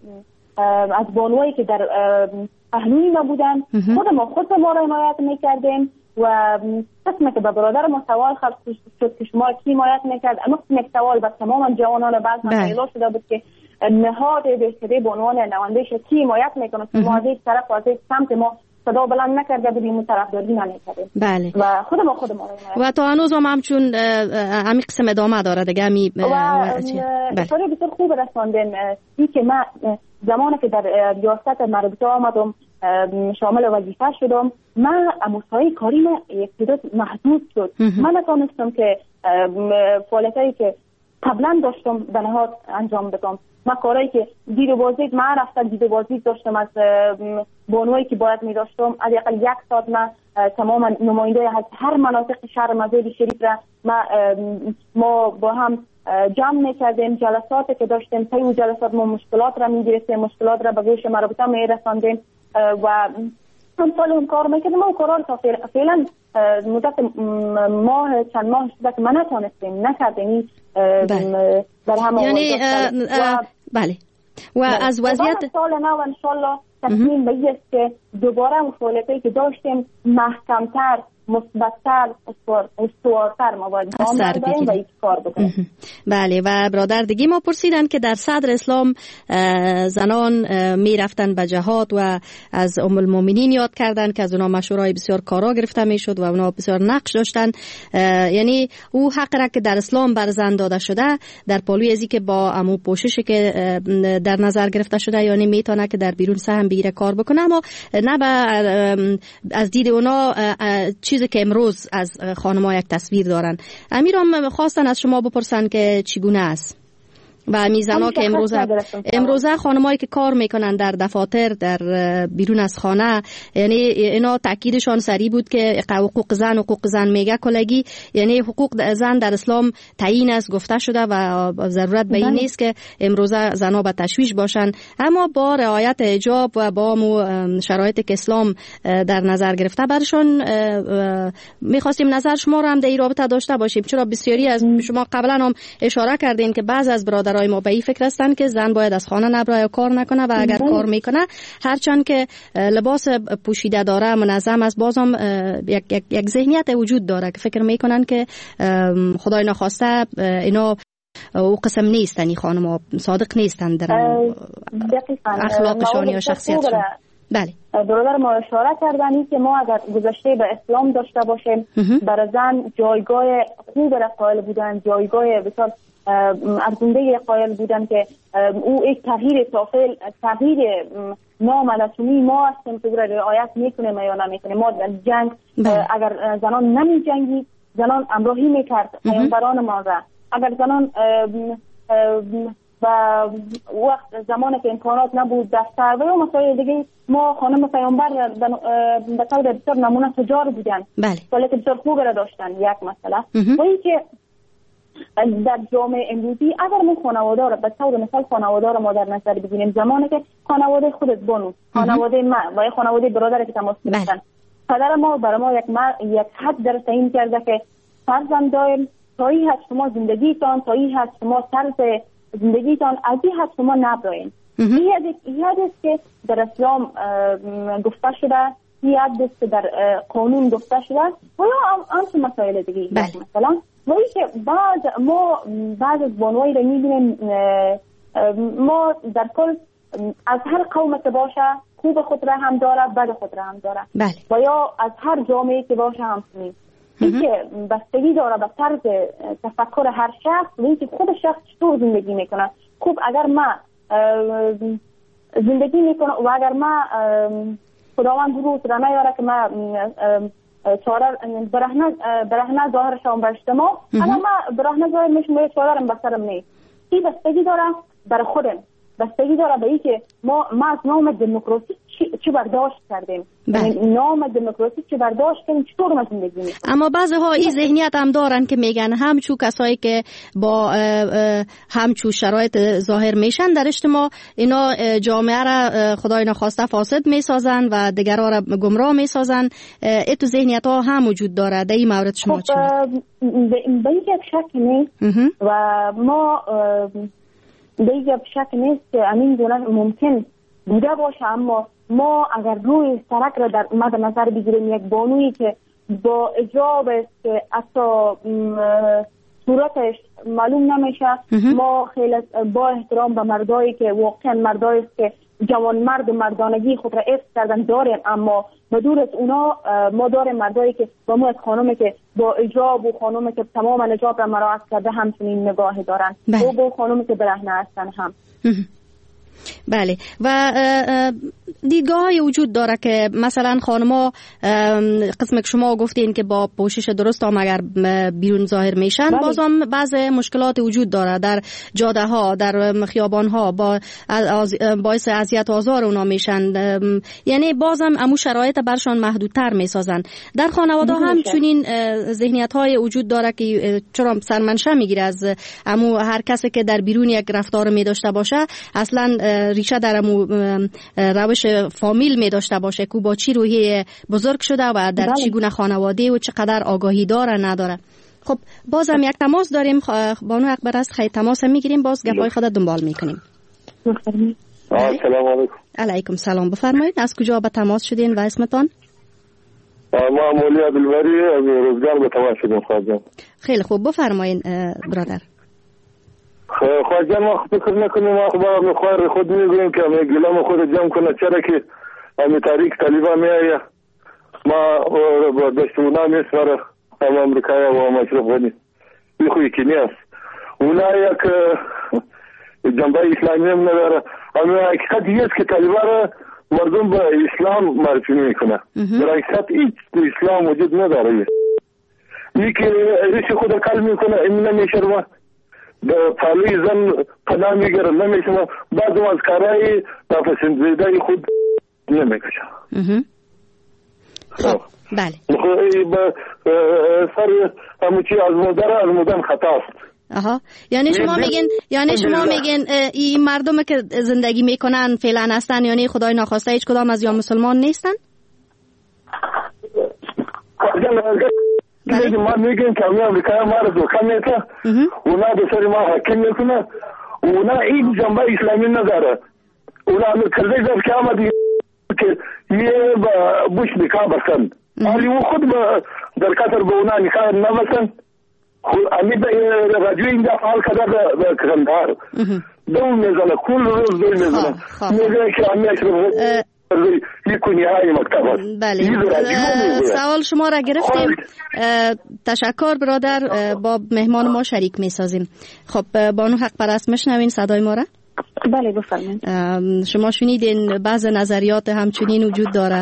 از بانوایی که در پهلوی ما بودن، خود ما را حمایت میکردیم و قسمه که به برادر ما سوال خلق شد که شما کی حمایت میکرد، اما یک سوال به تمام جوانان بعض مسائل شده بود که نهاد بهتری به عنوان نماینده‌اش کی حمایت میکنه، ما از یک طرف و از یک سمت ما صدا بلند نکرده بودیم و طرفداری نمیکردیم. بله. و خود ما و تا هنوز هم چون همین قسم ادامه داره دیگه همی اشاره بسیار خوب رساندین. این که من زمانی که در ریاست مربوطه آمدم شامل وظیفه شدم، من مساعی کاری من اقتدار محدود شد. من نتونستم که فعالیتایی که قبلا داشتم به نهاد انجام بدم. من کارایی که دید و بازدید من رفتم دید و بازدید داشتم از بانوایی که باید می داشتم. از اقل 1 ساعت من تمام نماینده از هر مناطق شهر مزید شریف را ما با هم جمع میکردیم. جلساتی که داشتیم طی اون جلسات ما مشکلات را میگرفتیم، مشکلات را به گوش مربوطه میرساندیم و همسال هم کار میکردیم. و کارا تا فعلا مدت چند ماه شده که من نتونستیم نکردیم در همه بله. و از وضعیت سال نو انشالله تصمیم به این است که دوباره اون فعالیتی که داشتیم محکمتر، مثبت‌تر، استوارتر ما باید داریم و کار بکنیم. بله. و برادر دیگه ما پرسیدن که در صدر اسلام زنان می رفتن به جهاد و از ام المؤمنین یاد کردن که از اونا مشورای بسیار کارا گرفته می شد و اونا بسیار نقش داشتن. یعنی او حق را که در اسلام بر زن داده شده در پالوی ازی که با امو پوششی که در نظر گرفته شده، یعنی میتونه که در بیرون سهم بگیره کار بکنه، اما نه از دید اونا چیزی که امروز از خانم‌ها یک تصویر دارن. امیرم خواستن از شما بپرسن که چگونه است و میزنا که امروزه خانمایی که کار میکنن در دفاتر در بیرون از خانه، یعنی اینا تاکیدشان سری بود که حقوق زن میگه کلگی، یعنی حقوق زن در اسلام تعیین است، گفته شده و ضرورت به این نیست که امروزه زنها به تشویش باشن، اما با رعایت حجاب و با شرایط که اسلام در نظر گرفته برشان میخواستیم نظر شما رو هم در این رابطه داشته باشیم، چرا بسیاری از شما قبلا هم اشاره کردین که بعض از برادر ما به این فکر هستند که زن باید از خانه نبره یا کار نکنه و اگر کار میکنه هرچند که لباس پوشیده داره منظم است، بازم یک ذهنیت وجود داره که فکر میکنن که خدای نخواسته اینا او قسم نیستن، این خانم صادق نیستن در اخلاقشان یا شخصیتشان. بله. برادر ما اشاره کردن که ما اگر گذشته به اسلام داشته باشیم برای زن جایگاه خوب را قائل بودن، جایگاه بسیار ارزنده قائل بودن که او یک تغییر ناملتونی ما هستیم که رعایت میکنیم یا نمیکنیم. ما در جنگ اگر زنان نمی جنگید زنان امراهی میکرد پیامبران ما را، اگر زنان و وقت زمانی که امکانات نبود دفتر و مسائل دیگه ما خانم پیامبر به طور بسیار نمونه تجار بودن، ولی که بسیار خوب را داشتن. یک مسئله و این که در جامعه امروزی اگر ما خانواده را به طور مثال خانواده را ما در نظر بگیریم، زمانی که خانواده خودت بانو، خانواده من و خانواده برادر که تماس گرفتن، پدر ما برای ما یک حد در تعیین کرده که فرزند داریم، تا این حد شما زندگیتان، تا این حد شما طرز زندگیتان، از این حد شما نبراین. این حد است که در اسلام گفته شده، این حد است که در قانون گفته شده و یا آنچه مسائل دیگه. مثلا ولی که بعض از بانوایی را میبینیم ما در کل از هر قوم که باشه خوب خود را هم داره، بد خود را هم داره و یا از هر جامعه که باشه هم سنید. این که بستگی داره به طرز تفکر هر شخص و این که خود شخص چطور زندگی میکنه. خوب اگر من زندگی میکنه و اگر من خداوند روز را نیاره که من برهنه ظاهر شما به اجتماع، اما من برهنه ظاهر میشم به چارم بسرم نیست. این بستگی داره بر خودم، بستگی داره به این که ما از نام دموکراسی چه برداشت کردیم، نام دموکراسی چه برداشت کردیم، چطور ما زندگی میکنیم. اما بعضی ها این ذهنیت هم دارن که میگن همچو کسایی که با همچو شرایط ظاهر میشن در اجتماع، اینا جامعه را خدای نخواسته فاسد میسازن و دیگرها را گمراه میسازن. تو ذهنیت ها هم وجود داره. در این مورد شما چی میگید؟ به یک شک نیست و ما به یک شک نیست که همین گونه ممکن بوده باشه، اما ما اگر روی سرک را در مد نظر بگیریم، یک بانویی که با اجاب است که حتی صورتش معلوم نمیشه، ما خیلی با احترام به مردایی که واقعا مردایی است که جوان مرد و مردانگی خود را حفظ کردن داریم، اما بدور از اونا ما داریم مردایی که با ما از خانومی که با اجاب و خانومی که تمام اجاب را مراعات کرده همچنین نگاه دارن و با خانومی که برهنه هستن هم. بله. و دیدگاه‌های وجود داره که مثلا خانم‌ها قسم که شما گفتین که با پوشش درست هم اگر بیرون ظاهر میشن، بازم بعض مشکلات وجود داره در جاده ها، در خیابان ها، باعث اذیت و آزار اونا میشن، یعنی بازم امو شرایط برشان محدودتر میسازن. در خانواده هم چنین ذهنیت های وجود داره که چرا سرمنشه میگیره از امو هر کسی که در بیرون یک رفتار می داشته باشه اصلا ریشه در امو روش فامیل می داشته باشه که با چی روحیه بزرگ شده و در چگونه خانواده و چقدر آگاهی داره نداره. خب بازم یک تماس داریم. بانو اکبر است، خیلی تماس میگیریم، باز گپای خود دنبال میکنیم. سلام علیکم. علیکم سلام. بفرمایید از کجا به تماس شدین و اسمتان؟ ما مولی عبدالبری از روزگار به تماس شدیم. خواهدم خیلی خوب، بفرمایید برادر. خواهدم ما فکر نکنیم، ما بخواه خود میگویم که همه گلام خود جمع کنه، چرا که همه تاریک طالبان میآیه ما با دشت اونا میسپاره هم امریکای و مشرف غنی این خوی که نیست. اونا یک جنبه اسلامی هم نداره. همه حقیقت هیست که طالبان مردم به اسلام معرفی میکنه، در حقیقت هیچ اسلام وجود نداره. این که ریش خود کل میکنه این نمیشرمه، پالی زن پناه میگره نمیشرمه، بعد از کارهای ناپسندیده خود نمیکشه. خب بله. سر همه چی از مدن خطا است. آها، یعنی شما میگین این مردم که زندگی میکنن فعلا هستن، یعنی خدای ناخواسته هیچ کدام از یا مسلمان نیستن؟ ما میگیم که همه امریکای ما رو دوکه میکنه، اونا به سر ما حکم میکنه، اونا این جنبه اسلامی نداره. اونا همه کلده زب که آمدی که یه با بوش نکاح بسن، حالی او خود در قطر به اونا نکاح نبسن. امید رجوع اینجا فعال کده به کندهار دو میزنه، کل روز دو میزنه، میگه که همه اشرف یکونی های مکتب هست. بله، سوال شما را گرفتیم. تشکر برادر، با مهمان ما شریک میسازیم. خب بانو حق پرست میشنوین صدای ما را؟ بله بفرمایید. شما شنیدین بعض نظریات همچنین وجود داره.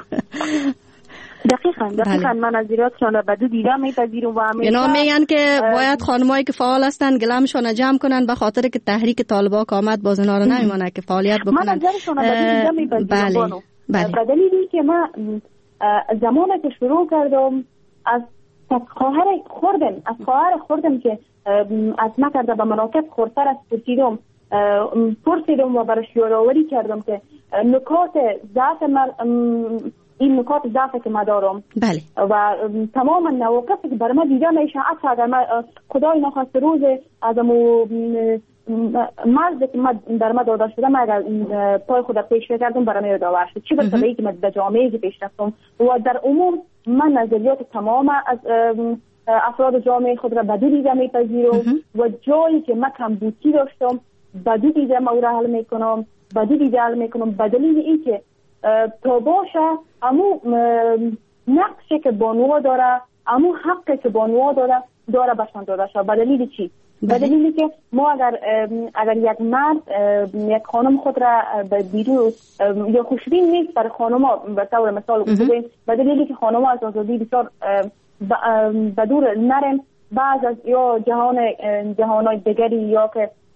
دقیقاً من نظریاتشان را بدو دیدم میپذیرم و اینا میگن که باید خانمایی که فعال هستن گلمشان جمع کنن به خاطر که تحریک طالبان آمد باز اینا رو نمیمونه که فعالیت بکنن. من نظرشان را بدو دیدم میپذیرم. به دلیلی که من زمانی که شروع کردم از خواهر خوردم که از نکرده به مناطق خورتر است پرسیدم و برش یادآوری کردم که نکات ضعف این نکات ضعفی که ما دارم. بله. و تمام نواقصی که بر ما دیده میشه، حتی اگر من خدای نخواسته روز از امو مرزی که در ما داده شده من اگر پای خود پیش کردم برای من یادآور شد، چی برسه به اینکه من به جامعه که پیش رفتم و در عموم من نظریات تمام از افراد جامعه خود را بدو دیده میپذیرم و جایی که من کمبودی داشتم بدو دیده او را حل میکنم، به دلیل اینکه تا باشه امو نقشی که بانوها داره، امو حقی که بانوها داره بشان داده شد. به دلیل چی؟ به دلیلی که ما اگر یک مرد یک خانم خود را به بیرون یا خوشبین نیست برای خانم‌ها، به طور مثال بگوییم به دلیلی که خانم‌ها از آزادی بسیار به دور نرم، بعض از یا جهانهای دیگری یا که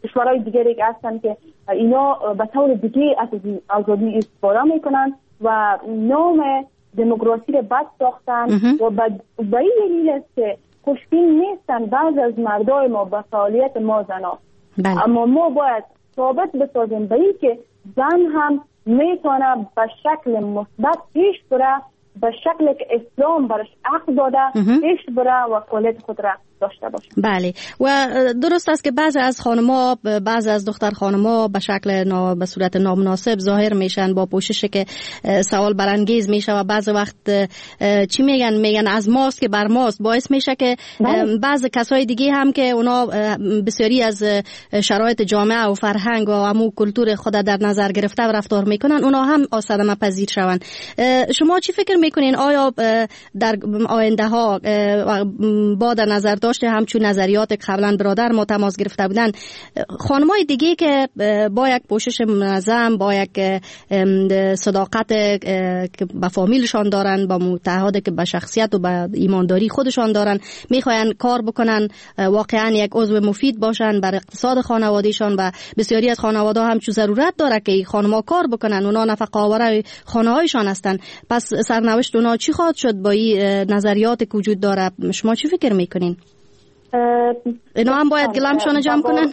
کشورهای دیگری که هستن که اینا به طور دیگه از آزادی استفاده میکنن و نام دموکراسی رو بد ساختن و به این دلیل است که خوشبین نیستن بعض از مردای ما به فعالیت ما زنا. اما ما باید ثابت بسازیم به این که زن هم میتونه به شکل مثبت پیش بره، به شکل که اسلام برش حق داده پیش بره و فعالیت خود را داشته باشه. بله، و درست است که بعضی از خانم‌ها، بعضی از دختر خانم‌ها به شکل به صورت نامناسب ظاهر میشن با پوششی که سوال برانگیز میشه و بعضی وقت چی میگن از ماست که بر ماست، باعث میشه که بعضی کسای دیگه هم که اونا بسیاری از شرایط جامعه و فرهنگ و عمو کلتور خود در نظر گرفته و رفتار میکنن، اونا هم صدمه پذیر شون. شما چی فکر میکنین؟ آیا در آینده ها با در نظر داشته همچون نظریات قبلا برادر ما تماس گرفته بودن، خانمای دیگه که با یک پوشش منظم، با یک صداقت که به فامیلشان دارن، با متعهد که به شخصیت و به ایمانداری خودشان دارن، میخواین کار بکنن، واقعا یک عضو مفید باشن بر اقتصاد خانوادهشان و بسیاری از خانواده هم چون ضرورت داره که خانم‌ها کار بکنن، اونا نفقه آور خانه‌هایشان هستن. پس سرنوشت اونا چی خواهد شد با این نظریات که وجود داره؟ شما چی فکر میکنین؟ اینا هم باید گلمشان جمع کنن؟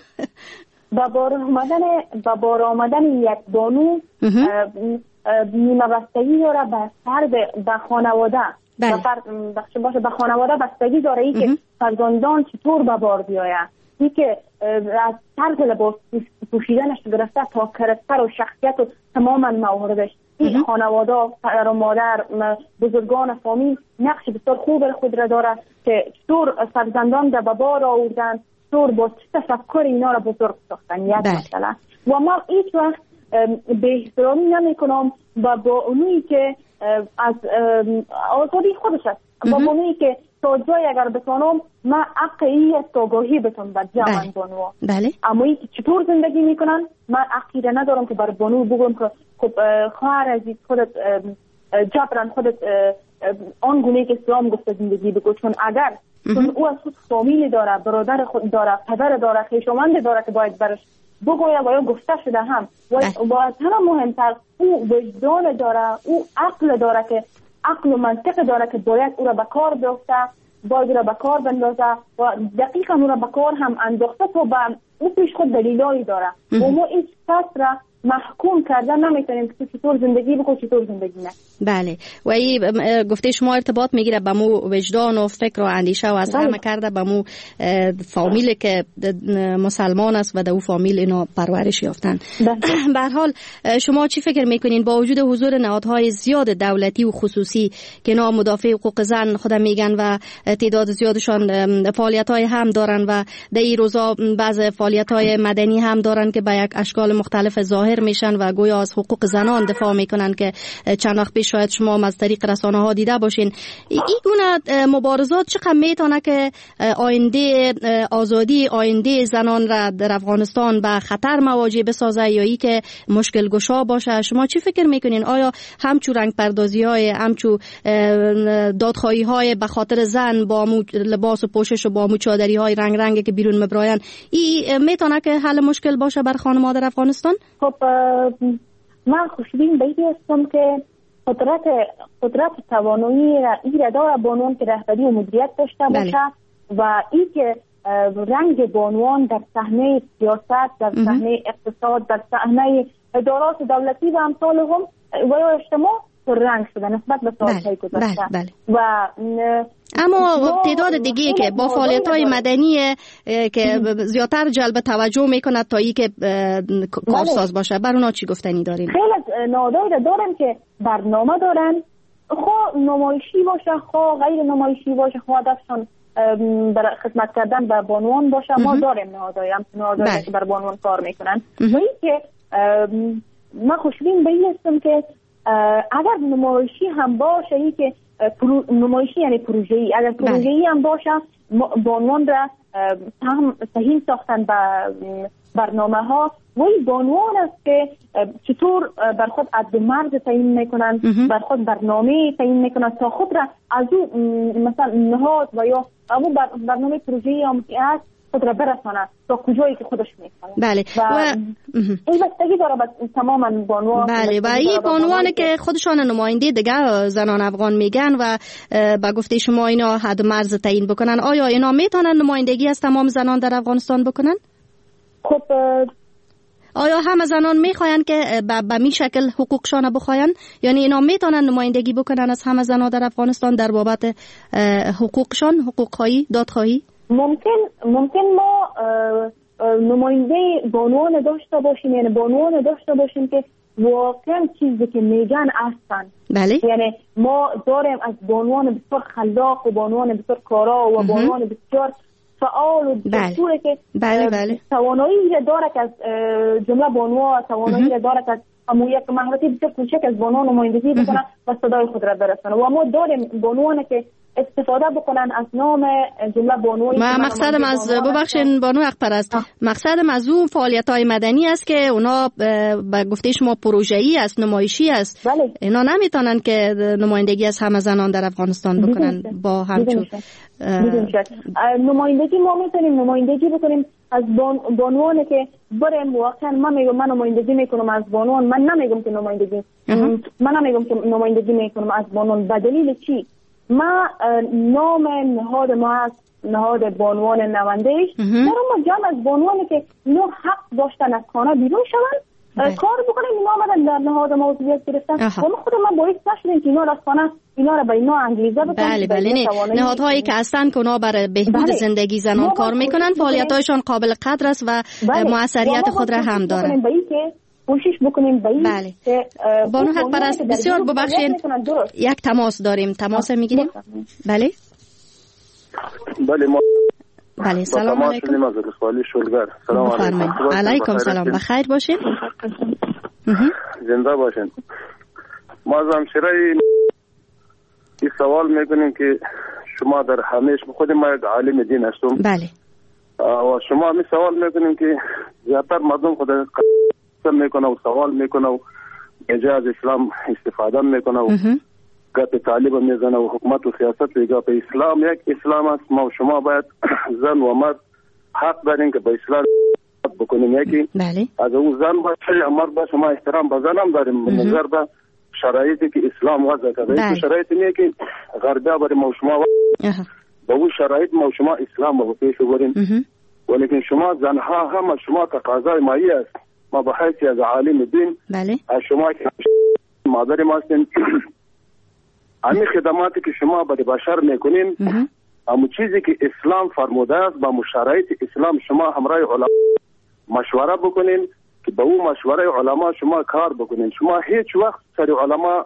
با بار آمدن یک بانو نیمه بستگی داره به فرد، به خانواده. به خانواده بستگی داره ای که فرزندان چطور به بار بیاید، ای که از طرز لباس پوشیدنش گرفته تا کاراکتر و شخصیت و تماما مواردش، این خانواده، پدر و مادر، بزرگان فامیل نقش بسیار خوب خود را داره که چطور فرزندان را به بار آوردن، چطور با چه تفکر اینا را بزرگ ساختن. یک مسئله. و ما هیچ وقت به احترامی نمی کنم با اونویی که از آزادی خودش است، با اونویی که تا جای اگر بتانم من حقی است آگاهی بتون بر جمعن بانوها. اما این چطور زندگی میکنن من حقی را ندارم که بر بانو بگم که خب خواهر عزیز خودت جبران خودت آن گونه که اسلام گفته زندگی بگو، چون اگر چون او از خود فامیلی داره، برادر خود داره، پدر داره، خویشاوند داره که باید برش بگوید و یا گفته شده هم و از همه مهمتر او وجدان داره، او عقل داره که عقل و منطق داره که باید او را به کار بیفته، باید او را به کار بندازه و دقیقا او را به کار هم انداخته تو به او پیش خود دلیلایی داره و ما این کس را محکوم کردن نمیتونیم که چطور زندگی بکن چطور زندگی نه. بله، و این گفته شما ارتباط میگیره به مو وجدان و فکر و اندیشه و از همه کرده به مو فامیل که مسلمان است و در او فامیل اینو پرورش یافتن. به هر حال شما چی فکر میکنین با وجود حضور نهادهای زیاد دولتی و خصوصی که اینا مدافع حقوق زن خود میگن و تعداد زیادشان فعالیت‌های هم دارن و در این روزا بعض فعالیت‌های مدنی هم دارن که به یک اشکال مختلف ظاهر میشن و گویا از حقوق زنان دفاع میکنن که چند وقت پیش شاید شما از طریق رسانه ها دیده باشین. این گونه مبارزات چقدر میتونه که آینده آزادی، آینده زنان را در افغانستان به خطر مواجه بسازه یا ای که مشکل گشا باشه؟ شما چی فکر میکنین؟ آیا همچو رنگ پردازی های، همچو دادخواهی های به خاطر زن با لباس و پوشش و با چادری های رنگ رنگی که بیرون مبراین، این میتونه که حل مشکل باشه بر خانم‌ها در افغانستان؟ خب من خوشبین به این هستم که قدرت توانایی را داره بانوان که رهبری و مدیریت داشته باشه و این که رنگ بانوان در صحنه سیاست، در صحنه اقتصاد، در صحنه ادارات دولتی و امثالهم و اجتماع رنگ شده نسبت به سالهای گذشته. و اما تعداد دیگه که با فعالیت‌های مدنی که زیادتر جلب توجه میکنه تا ای که کارساز باشه، بر اونا چی گفتنی دارین؟ خیلی از نهادهایی دارن که برنامه دارن، خواه نمایشی باشه، خواه غیر نمایشی باشه، خواه هدفشان برای خدمت کردن به بانوان باشه. ما داریم نهادهایی که بر بانوان کار میکنن و این که من خوشبین به این هستم که اگر نمایشی هم باشه، ای که نمایشی یعنی پروژه‌ای، اگر پروژه‌ای هم باشه بانوان را صحیح ساختن به برنامه ها و این بانوان است که چطور بر خود عد مرز تعیین میکنن، بر خود برنامه تعیین میکنن تا خود را از او مثلا نهاد و یا برنامه پروژه‌ای هم که هست خود را برسانه تا کجایی که خودش میخواد. بله. و این بستگی داره به تماما بانوان. بله. و این بانوان که خودشان نماینده دیگه زنان افغان میگن و با گفته شما اینا حد مرز تعیین بکنن، آیا اینا میتونن نمایندگی از تمام زنان در افغانستان بکنن؟ خب آیا همه زنان میخواین که به می شکل حقوقشان بخواین؟ یعنی اینا میتونن نمایندگی بکنن از همه زنان در افغانستان در بابت حقوقشان، حقوق خواهی، دادخواهی؟ ممکن ما نماینده بانوان داشته باشیم، یعنی بانوان داشته باشیم که واقعا چیزی که میگن هستن. بله. یعنی ما داریم از بانوان بسیار خلاق و بانوان بسیار کارا و بانوان بسیار فعال و دستوره که توانایی داره که از جمله بانوان توانایی داره که از همون یک مهارتی بسیار کوچک از بانوان نمایندگی بکنن و صدای خود را برسانه. و ما داریم بانوان که استفاده بکنن از نام جمله بانوی. مقصدم از ببخشین بانو حق‌پرست، مقصدم از اون فعالیت‌های مدنی است که اونا به گفته شما پروژه‌ای است، نمایشی است. بله. اینا نمیتونن که نمایندگی از همه زنان در افغانستان بکنن با همچون نمایندگی. ما میتونیم نمایندگی بکنیم از بانوان که بریم واقعا. من میگم من نمایندگی میکنم از بانوان، من نمیگم که نمایندگی میکنم از بانوان. به دلیل چی؟ ما نام نهاد ما هست نهاد بانوان نوندهش. در اون جمع از بانوانی که اینا حق داشتن از خانه بیرون شون کار بکنیم، اینا آمدن در نهاد ما عضویت گرفتن و ما خود ما باعث نشدیم که اینا را از خانه اینا را به اینا انگلیزه بکنیم. بله. نهادهایی که هستن که اونا برای بهبود زندگی زنان کار میکنن، فعالیت‌هایشان قابل قدر است و موثریت خود را هم داره. کوشش بکنیم به این که بانو حق‌پرست بسیار ببخشید یک تماس داریم. تماس میگیریم؟ بله ما بله. سلام علیکم. علیکم سلام. بخیر باشین. زنده باشین. ما از همشیره این سوال میکنیم که شما در همیشه خود ما یک عالم دین هستم. بله. و شما می سوال میکنیم که زیادتر مردم خود میکنه و سوال میکنه و اجازه اسلام استفاده میکنه و گپ طالب میزنه و حکومت و سیاست میگه به اسلام یک اسلام است. ما و شما باید زن و مرد حق داریم که به اسلام بکنیم. یکی از اون زن باشه یا مرد باشه ما احترام به زن هم داریم نظر به شرایطی که اسلام وضع کرده. این شرایطی نیه که غربی برای ما و شما به اون شرایط ما و شما اسلام رو پیش بریم. ولیکن شما زنها هم شما تقاضای مایی است. ما به حیث از عالم دین از شما که مادر ما هستین، همین خدماتی که شما برای بشر میکنین همون چیزی که اسلام فرموده است با شرایط اسلام شما همراه علما مشوره بکنین که به اون مشوره علما شما کار بکنین. شما هیچ وقت سر علما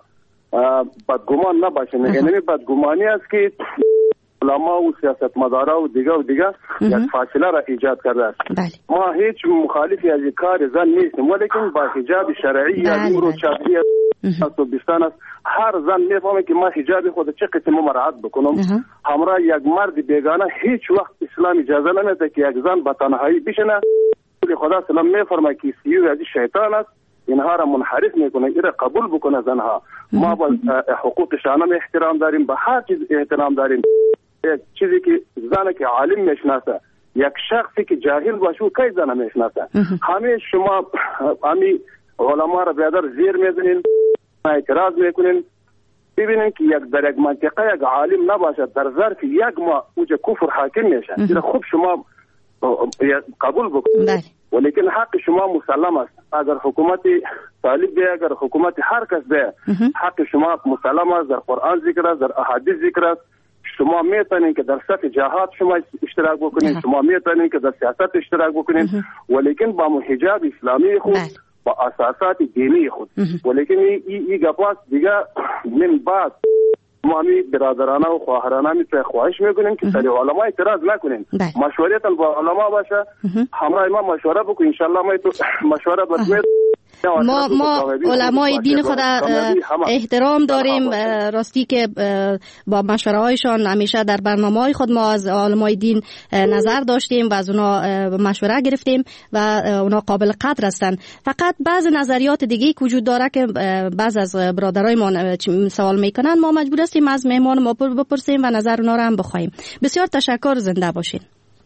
بدگمان نباشین. یعنی بدگمانی است که علما و سیاستمدارا و دیگه یک فاصله را ایجاد کرده است. ما هیچ مخالفی از کار زن نیستیم، ولیکن با حجاب شرعی یا امور شرعی است. هر زن میفهمه که ما حجاب خود چه قسم مراعات بکنم. همراه یک مرد بیگانه هیچ وقت اسلام اجازه نمیده که یک زن به تنهایی بشینه. خدا سلام میفرمه که سیو از شیطان است، اینها را منحرف میکنه، این را قبول بکنه زنها. ما با حقوق شانه احترام داریم، به هر چیز احترام داریم. یک چیزی که زنه که عالم میشناسه، یک شخصی که جاهل باشه کی زنه میشناسه. همه شما همه علما را بیادر زیر میزنین، اعتراض میکنین. ببینین که در یک منطقه یک عالم نباشد در ظرف یک ماه اوج کفر حاکم میشه. این خوب شما قبول بکنید. ولیکن حق شما مسلم است. اگر حکومت طالب بیه، اگر حکومت هر کس بیه، حق شما مسلم است. در قرآن ذکر است، در احادیث ذکر است. شما میتونین که در صف جهاد شما اشتراک بکنین، شما میتونین که در سیاست اشتراک بکنین، ولیکن با حجاب اسلامی خود با اساسات دینی خود. ولیکن این گپاس دیگه من بعد ما همی برادرانه و خواهرانه میتونه خواهش میکنیم که سری علما اعتراض نکنین. مشورتان با علما باشه، همراه ما مشوره بکنین. انشالله ما تو مشوره بکنید. ما علمای دین خود احترام داریم. راستی که با مشوره هایشان همیشه در برنامه های خود ما از علمای دین نظر داشتیم و از اونا مشوره گرفتیم و اونا قابل قدر هستند. فقط بعض نظریات دیگه وجود داره که بعض از برادرای ما سوال میکنن، ما مجبور هستیم از مهمان ما بپرسیم و نظر اونا رو هم بخوایم. بسیار تشکر. زنده باشین.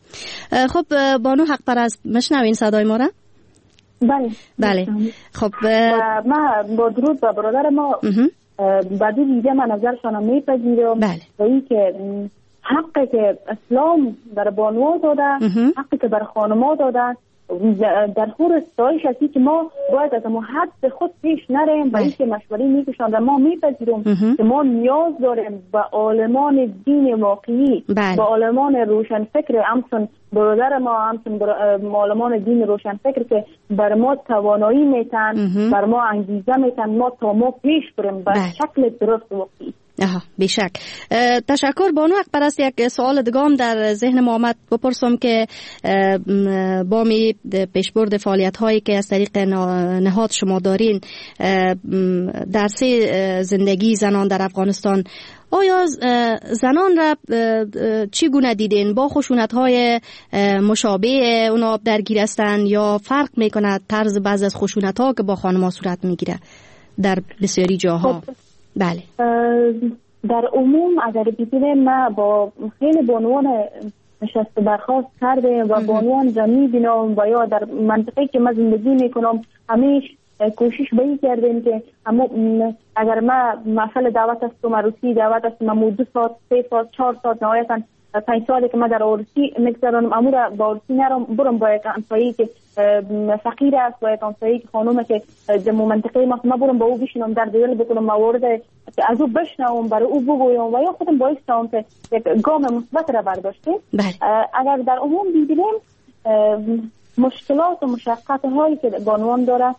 خب بانو حق پرست میشنوین صدای ما را؟ بله. خب ما با درود با برادر ما بعدی دیگه من نظرشان میپذیرم و این که حقی که اسلام در بانوان داده، حقی که بر خانما داده، در خور استایش هستی که ما باید از ما حد خود پیش نریم و این که مشوری میکشند ما میپذیرم که ما نیاز داریم به عالمان دین واقعی، به عالمان روشنفکر، همچون برادر ما، همچون عالمان دین روشنفکر که بر ما توانایی میتن، بر ما انگیزه میتن، ما تا ما پیش بریم به شکل درست واقعی. بیشک. تشکر بانو حق پرست. یک سوال دیگه هم در ذهن ما آمد بپرسم که با می پیشبرد فعالیت هایی که از طریق نهاد شما دارین در زندگی زنان در افغانستان، آیا زنان را چگونه دیدین؟ با خشونت های مشابه اونا درگیر هستن یا فرق میکنه طرز بعض از خشونت ها که با خانم‌ها صورت میگیره در بسیاری جاها؟ بله. در عموم اگر ببینیم ما با خیلی بانوان نشست برخواست کرده و بانوان را میبینم و یا در منطقه که من زندگی میکنم همیش کوشش به این کردیم که اگر ما مثلا دعوت هستم عروسی دعوت هستم 2 ساعت 3 ساعت 4 ساعت نهایتا 5 سالی که من در عروسی میگذرانم امورا با عروسی نرم برم با یک همسایی که فقیر است، با یک همسایی که خانومه که در منطقه ما برم با او بشینم در دل بکنم موارد از او بشنوم برای او بگویم و یا خودم باعث شوم که یک گام مثبت را برداشتیم. اگر در عموم ببینیم مشکلات و مشقت هایی که بانوان داره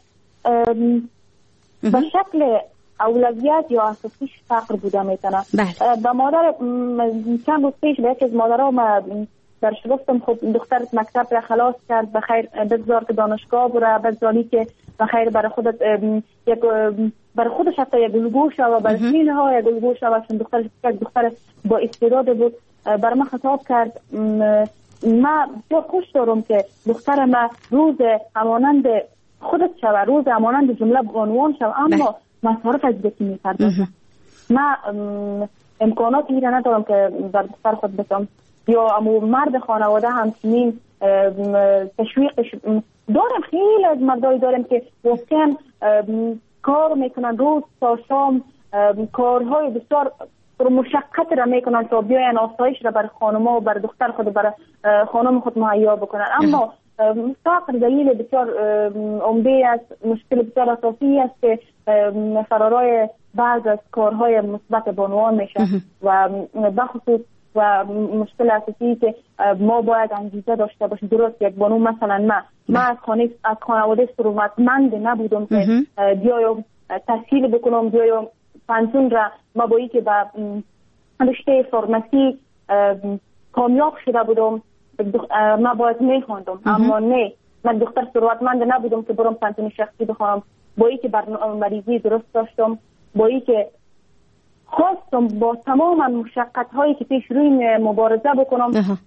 به شکل اولویت یا اساسیش فقر بوده میتونه. با مادر چند روز پیش به یکی از مادرها ما در شبستم خب دخترت مکتب را خلاص کرد بخیر بگذار که دانشگاه بره، بگذاری که بخیر برای خودت یک برای خودش حتی یک الگو شوه، برای سینها یک الگو شوه، چون دختر با استعداد بود. برای من خطاب کرد ما بسیار خوش دارم که دختر ما روز همانند خودت شوه، روز همانند جمله بانوان شوه، اما مصارف از بکی می‌پردازم. ما امکاناتی را ندارم که بر دختر خود بسام یا امو مرد خانواده همچنین تشویقش دارم. خیلی از مردایی دارم که واقعا کار میکنن روز تا شام، کارهای بسیار مشقت را میکنن تا بیاین آسایش را بر خانما و بر دختر خود بر خانم خود مهیا بکنن، اما فقر دلیل بسیار عمده است، مشکل بسیار اساسی است که فرارای بعض از کارهای مثبت بانوان میشه و بخصوص و مشکل اساسی که ما باید انگیزه داشته باشیم. درست یک بانو مثلا ما از خانواده ثروتمند نبودم که بیایم تحصیل بکنم، بیایم پانتون را ما بایی که به رشته فارمسی کامیاب شده بودم ما باید میخواندم، اما نه، من دختر ثروتمند نبودم که برم پانتون شخصی بخوانم، بایی که مریضی درست داشتم، بایی که خواستم با تمام مشقت هایی که پیش روی مبارزه بکنم.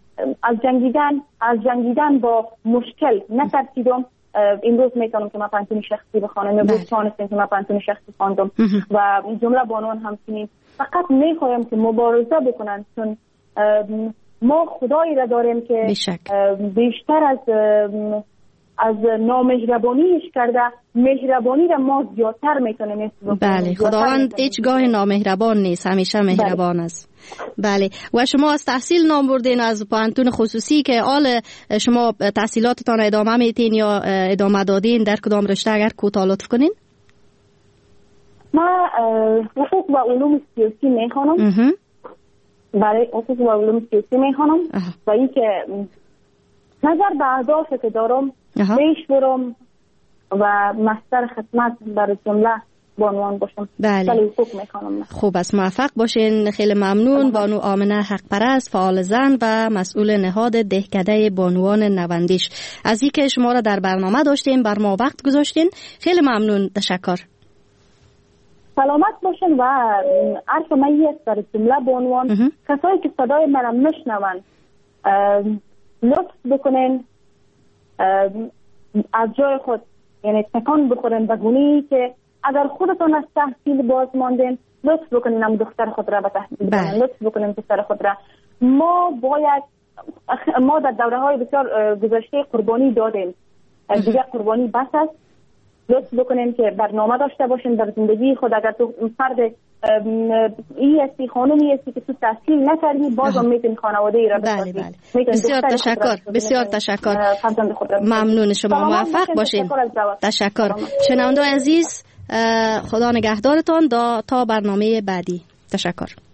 از جنگیدن با مشکل نترسیدم. امروز میتونم که من پانتون شخصی بخوانم، امروز تانستم که من پانتون شخصی خواندم و جمله بانوان همچنین. فقط میخوایم که مبارزه بکنن، چون ما خدایی را داریم که بیشتر از نامهربانیش کرده، مهربانی را ما زیادتر میتونیم. بله، خداوند هیچگاه نامهربان نیست، همیشه مهربان است. بله. و شما از تحصیل نام بردین از پانتون خصوصی که آل شما تحصیلاتتان ادامه میتین یا ادامه دادین در کدام رشته اگر کوتاه لطف کنین؟ ما حقوق و علوم سیاسی میخوانم. برای حقوق و علوم سیاسی میخوانم و این که نظر به اهدافی که دارم پیش برم و مستر خدمت برای جمله بانوان باشم. بله. حقوق میخوانم. خوب است، موفق باشین. خیلی ممنون. بانو آمنه حق پرست، فعال زن و مسئول نهاد دهکده بانوان نوندیش، از اینکه شما را در برنامه داشتین، بر ما وقت گذاشتین. خیلی ممنون. تشکر. سلامت باشین و عرض من است در جمله بانوان کسایی که صدای منم میشنون لطف بکنین از جای خود، یعنی تکان بخورین به گونه‌ای که اگر خودتون از تحصیل باز ماندین لطف بکنین هم دختر خود را به تحصیل بکنین، لطف بکنین دختر خود را. ما باید ما در دوره‌های بسیار گذشته قربانی دادیم، دیگه قربانی بس است. لطف بکنین که برنامه داشته باشین در زندگی خود. اگر تو فرد ای هستی، خانومی هستی که تو تحصیل نکردی، بازم میتونی خانواده ای را بسازی. بسیار تشکر، بسیار تشکر. ممنون شما، موفق باشین. تشکر. شنونده عزیز، خدا نگهدارتان تا برنامه بعدی. تشکر.